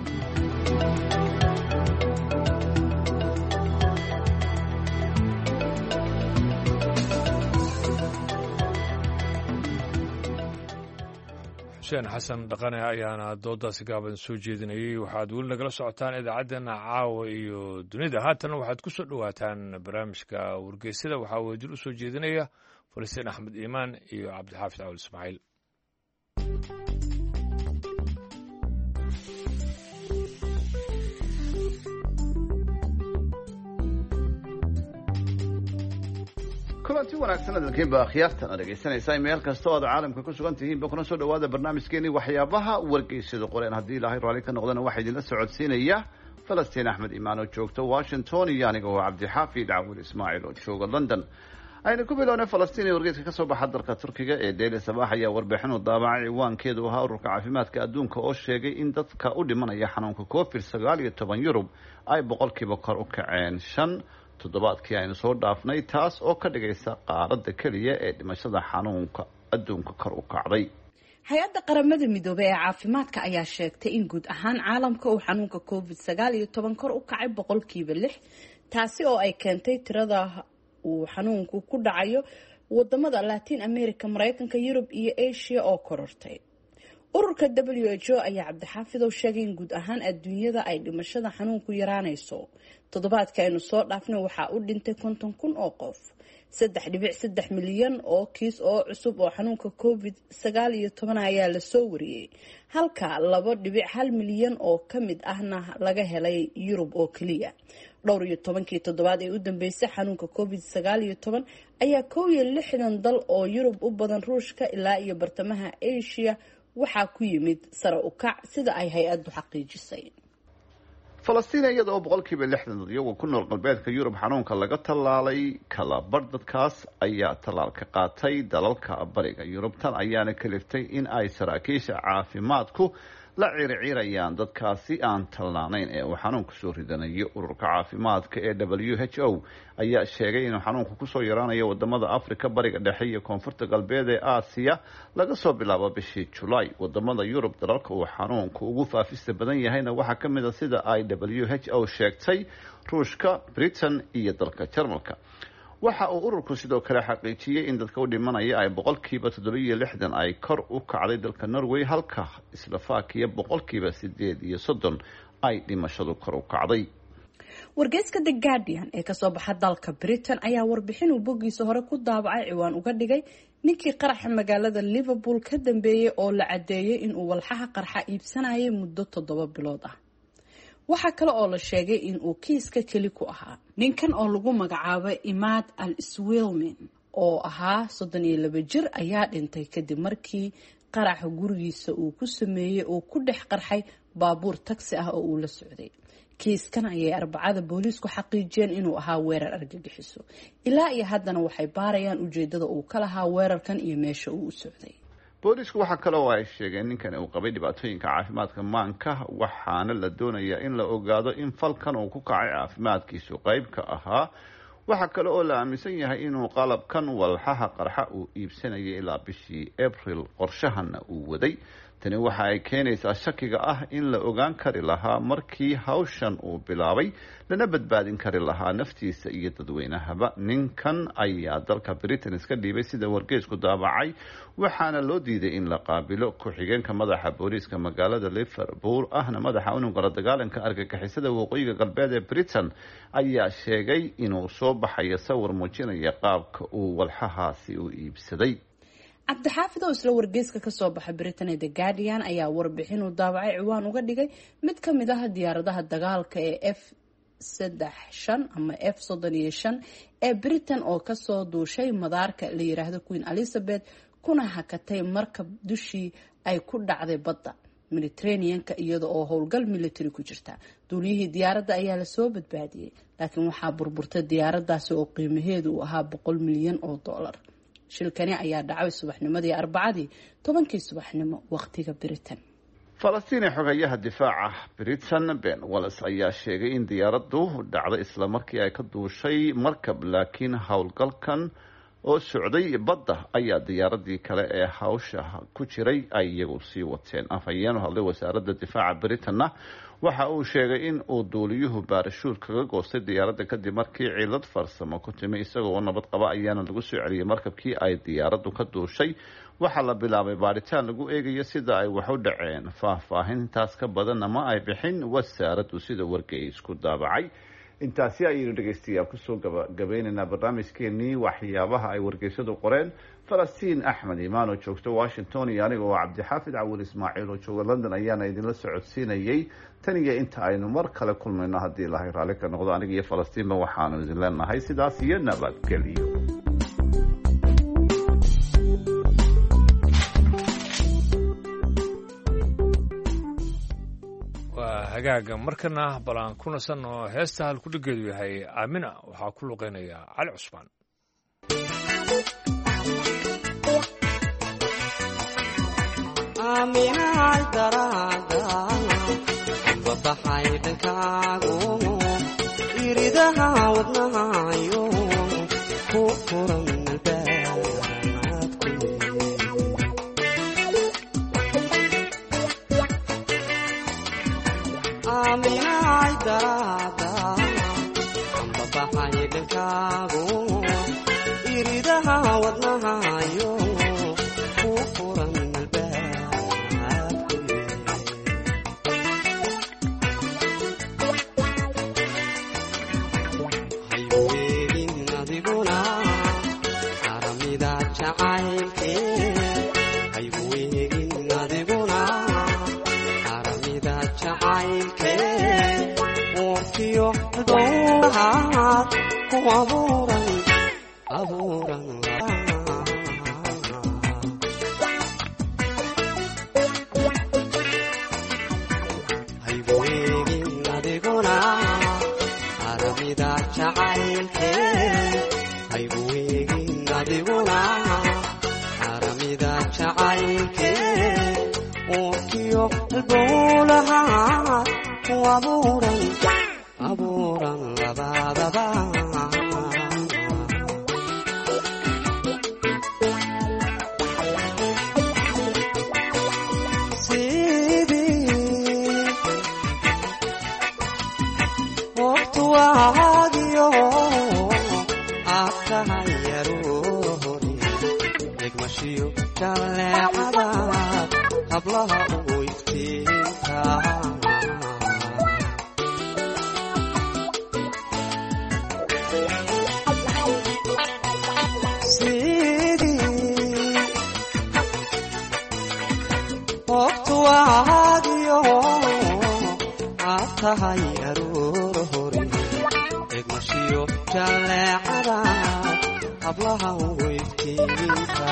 A: xuseen xasan dhaqane ayaana doodaasi gaaban soo jeedinayey. waxaad weli nagala socotaan idaacaddeenna caawa iyo dunida. haatan waxaad ku soo dhowaataan barnaamijka wargeysyada. waxaa wadil u soo jeedinaya falastiin axmed iimaan iyo cabdixaafid cawal ismaaciil.
Q: kulanti wanaagsan adalkiinba akhyaartan aad dhegaysanaysaa meel kasta oo aad caalamka ku sugan tihiinba kuna soo dhawaada barnaamijkeenii waxyaabaha wargeysyada qoreen. haddii ilaahay raalli ka noqdana waxaa idinla socodsiinaya falastiin axmed imaan oo joogta washington iyo aniga oo cabdixaafid cawil ismaaciil oo jooga london. aynu ku bilownay falastiin ee wargeyska ka soo baxa dalka turkiga ee daily sabaax ayaa warbixin u daabacay ciwaankeedu ahaa ururka caafimaadka adduunka oo sheegay in dadka u dhimanaya xanuunka covid-19 yurub ay boqolkiiba kor u kaceen 5 toddobaadkii aynu soo dhaafnay, taas oo ka dhigaysa qaaradda keliya ee dhimashada xanuunka adduunka kor u kacday.
R: hay-adda qaramada midoobey ee caafimaadka ayaa sheegtay in guud ahaan caalamka uu xanuunka covid-19 kor u kacay boqolkiiba 6, taasi oo ay keentay tirada uu xanuunku ku dhacayo wadamada Latin America, Mareykanka, Yurub iyo Asia oo korortay. ururka WHO ayaa cabdixaafidow sheegay in guud ahaan adduunyada ay dhimashada xanuunku yaraanayso. toddobaadka aynu soo dhaafnay waxaa u dhintay 50,000 oo qof, 3.3 milyan oo kiis oo cusub oo xanuunka covid-19 ayaa la soo wariyey, halka 2.1 milyan oo ka mid ahna laga helay Yurub oo kaliya. dhowr iyo 10 toddobaad ee u dambeysay xanuunka covid-19 ayaa 61 dal oo Yurub u badan Ruushka ilaa iyo bartamaha Asia waxaa ku yimid sare u kac sida ay hay-addu xaqiijisay.
Q: falastiin iyada oo boqolkiiba 60 iyagoo ku nool galbeedka Yurub xanuunka laga tallaalay, kala bar dadkaas ayaa tallaalka qaatay dalalka bariga Yurub. tan ayaana kaliftay in ay saraakiisha caafimaadku la circirayaan dadkaasi aan tallaanayn ee uu xanuunku soo ridanayo. ururka caafimaadka ee WHO ayaa sheegay inuu xanuunku kusoo yaraanayo wadamada Afrika, bariga dhexe iyo koonfurta galbeed ee Aasiya laga soo bilaabo bishii Julaay. wadamada Yurub dalalka uu xanuunku ugu faafista badan yahayna waxaa ka mid ah sida ay WHO sheegtay Ruushka, Britain iyo dalka Jarmalka. waxa uu ururku sidoo kale xaqiijiyey in dadka u dhimanaya ay boqolkiiba 67 ay kor u kacday dalka Norway, halka Slovakia boqolkiiba 38 ay dhimashadu kor u kacday.
R: wargeyska The Guardian ee kasoo baxa dalka Britain ayaa warbixin uu bogiisa hore ku daabacay ciwaan uga dhigay ninkii qaraxa magaalada Liverpool ka dambeeyay oo la cadeeyay in uu walxaha qarxa iibsanayay muddo 7 bilood ah. waxaa kale oo la sheegay in uu kiiska keli ku ahaa ninkan oo lagu magacaabay Imad al-Swilman oo ahaa 32 jir ayaa dhintay kadib markii qaraxa gurigiisa uu ku sameeyay oo ku dhex qarxay baabuur taksi ah oo uu la socday. kiiskan ayay Arbacada booliisku xaqiijiyeen inuu ahaa weerar argagixiso. ilaa iyo haddana waxay baarayaan ujeedada uu ka lahaa weerarkan iyo meesha uu u socday.
Q: boolisku waxaa kale oo ay sheegeen ninkan uu qabay dhibaatooyinka caafimaadka maanka, waxaana la doonayaa in la ogaado in falkan uu ku kacay caafimaadkiisu qayb ka ahaa. waxaa kale oo la aaminsan yahay inuu qalabkan walxaha qarxa uu iibsanayay ilaa bishii April, qorshahana uu waday. tani waxa ay keenaysaa shakiga ah in la ogaan kari lahaa markii hawshan uu bilaabay, lana badbaadin kari lahaa naftiisa iyo dadweynahaba. ninkan ayaa dalka Britain iska dhiibay sida wargeysku daabacay, waxaana loo diiday in la qaabilo. ku-xigeenka madaxa booliiska magaalada Liverpool ahna madaxa unugga la dagaalanka argagixisada waqooyiga galbeed ee Britain ayaa sheegay inuu soo baxayo sawir muujinaya qaabka uu walxahaasi u iibsaday.
R: cabdixaafid oo isla wargeyska kasoo baxa Britain ee The Guardian ayaa warbixin uu daabacay ciwaan uga dhigay mid ka mid ah diyaaradaha dagaalka ee F-35 ama F-35 ee Britain oo kasoo duushay madaarka la yiraahdo Queen Elizabeth kuna hakatay markab dushii ay ku dhacday badda Mediterranean-ka iyada oo howlgal military ku jirta. duuliyihii diyaaradda ayaa la soo badbaadiyay, laakiin waxaa burburtay diyaaradaasi oo qiimaheedu uu ahaa $100 milyan. shilkani ayaa dhacay subaxnimadii Arbacadii 10 subaxnimo waqtiga Britain.
Q: falastiin ee xogayaha difaaca Britain Ben Wallace ayaa sheegay in diyaaraddu dhacday isla markii ay ka duushay markab, laakiin howlgalkan oo socday badda ayaa diyaaradii kale ee hawsha ku jiray ay iyagu sii wateen. afhayeen u hadlay wasaaradda difaaca Britain waxa uu sheegay in uu duuliyuhu baarashuur kaga goostay diyaaradda kadib markii cilad farsamo ku timi isagoo nabad qaba ayaana lagu soo celiyey markabkii ay diyaaraddu ka duushay. waxaa la bilaabay baaritaan lagu eegayo sida ay wax u dhaceen. faahfaahintaas ka badanna ma ay bixin wasaaraddu sida wargeysku daabacay. intaasi ayaynu dhegaystayaal kusoo gabagabeynaynaa barnaamijkeenii waxyaabaha ay wargeysadu qoreen. falastiin axmed imaan oo joogta washington iyo aniga oo cabdixaafid cawil ismaaciil oo jooga london ayaana idinla socodsiinayay. tan iyo inta aynu mar kale kulmayno haddii ilaahay raalli ka noqdo, aniga iyo falastiinba waxaanu idin leenahay sidaas iyo nabadgelyo.
A: hagaaga markana bal aan ku nasanno heesta halkudhigeedu yahay aamina. waxaa ku luqeynaya cali cusmaan.
S: aaminaay daraada babaxay dhankaagu iridaha wadnahayo ku furan aaminaay daraada babaxay dhankaagu iridaha wadnahayo ku furan hayweelin adiguna aramida jacaylke hayweelin adiguna aramida jacaylke dowlahaad ku abuuran hayweegin adiguna aramida jacaylke hayweegin adiguna aramida jacaylke uurkiyo dowlahaad ku abuuran labadaba sidii waqtuwaagiyo aad tahay yaroori egmashiyo jaleecadaad hablaha ugu iftiinka waqtuwaagiyo aad tahay aroor hore egmashiyo jaleecadaad hablaha weytiinka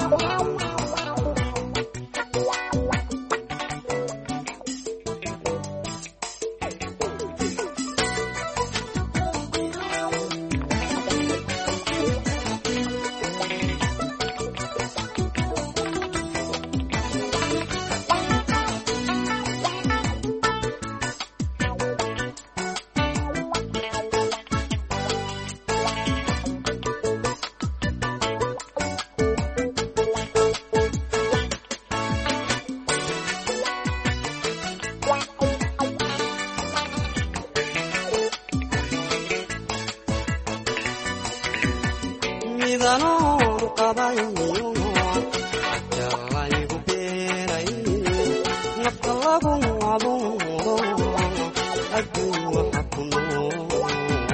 S: midanoor qabayo jalaygu beeray nafta lagu abuuro adduun waxa ku nool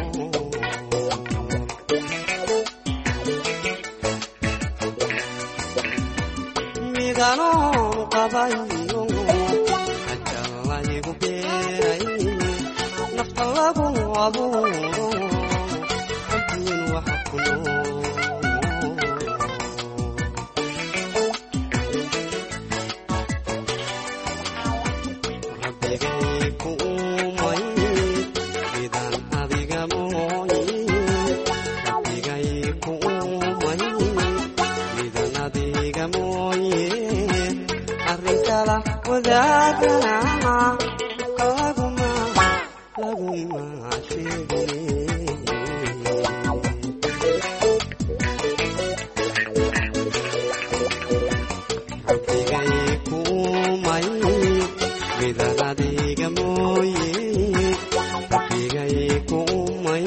S: midanoor qabayo jalaygu beeray nafta lagu abuuro adduun waxa ku nool With adiga mooye rabbigay ku umay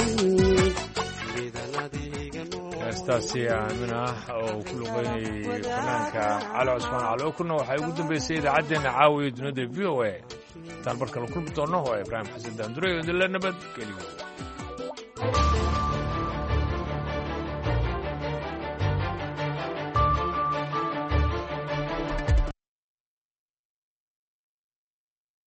A: heestaasi aamin ah oo ku luqeynayay fanaanka cali cusmaan cali okurna waxay ugu dambeysay idaacaddeenna caawiya dunida v o a intaan markale kulmi doonno waa ibraahim xasan daandure oo idinla nabad geliyo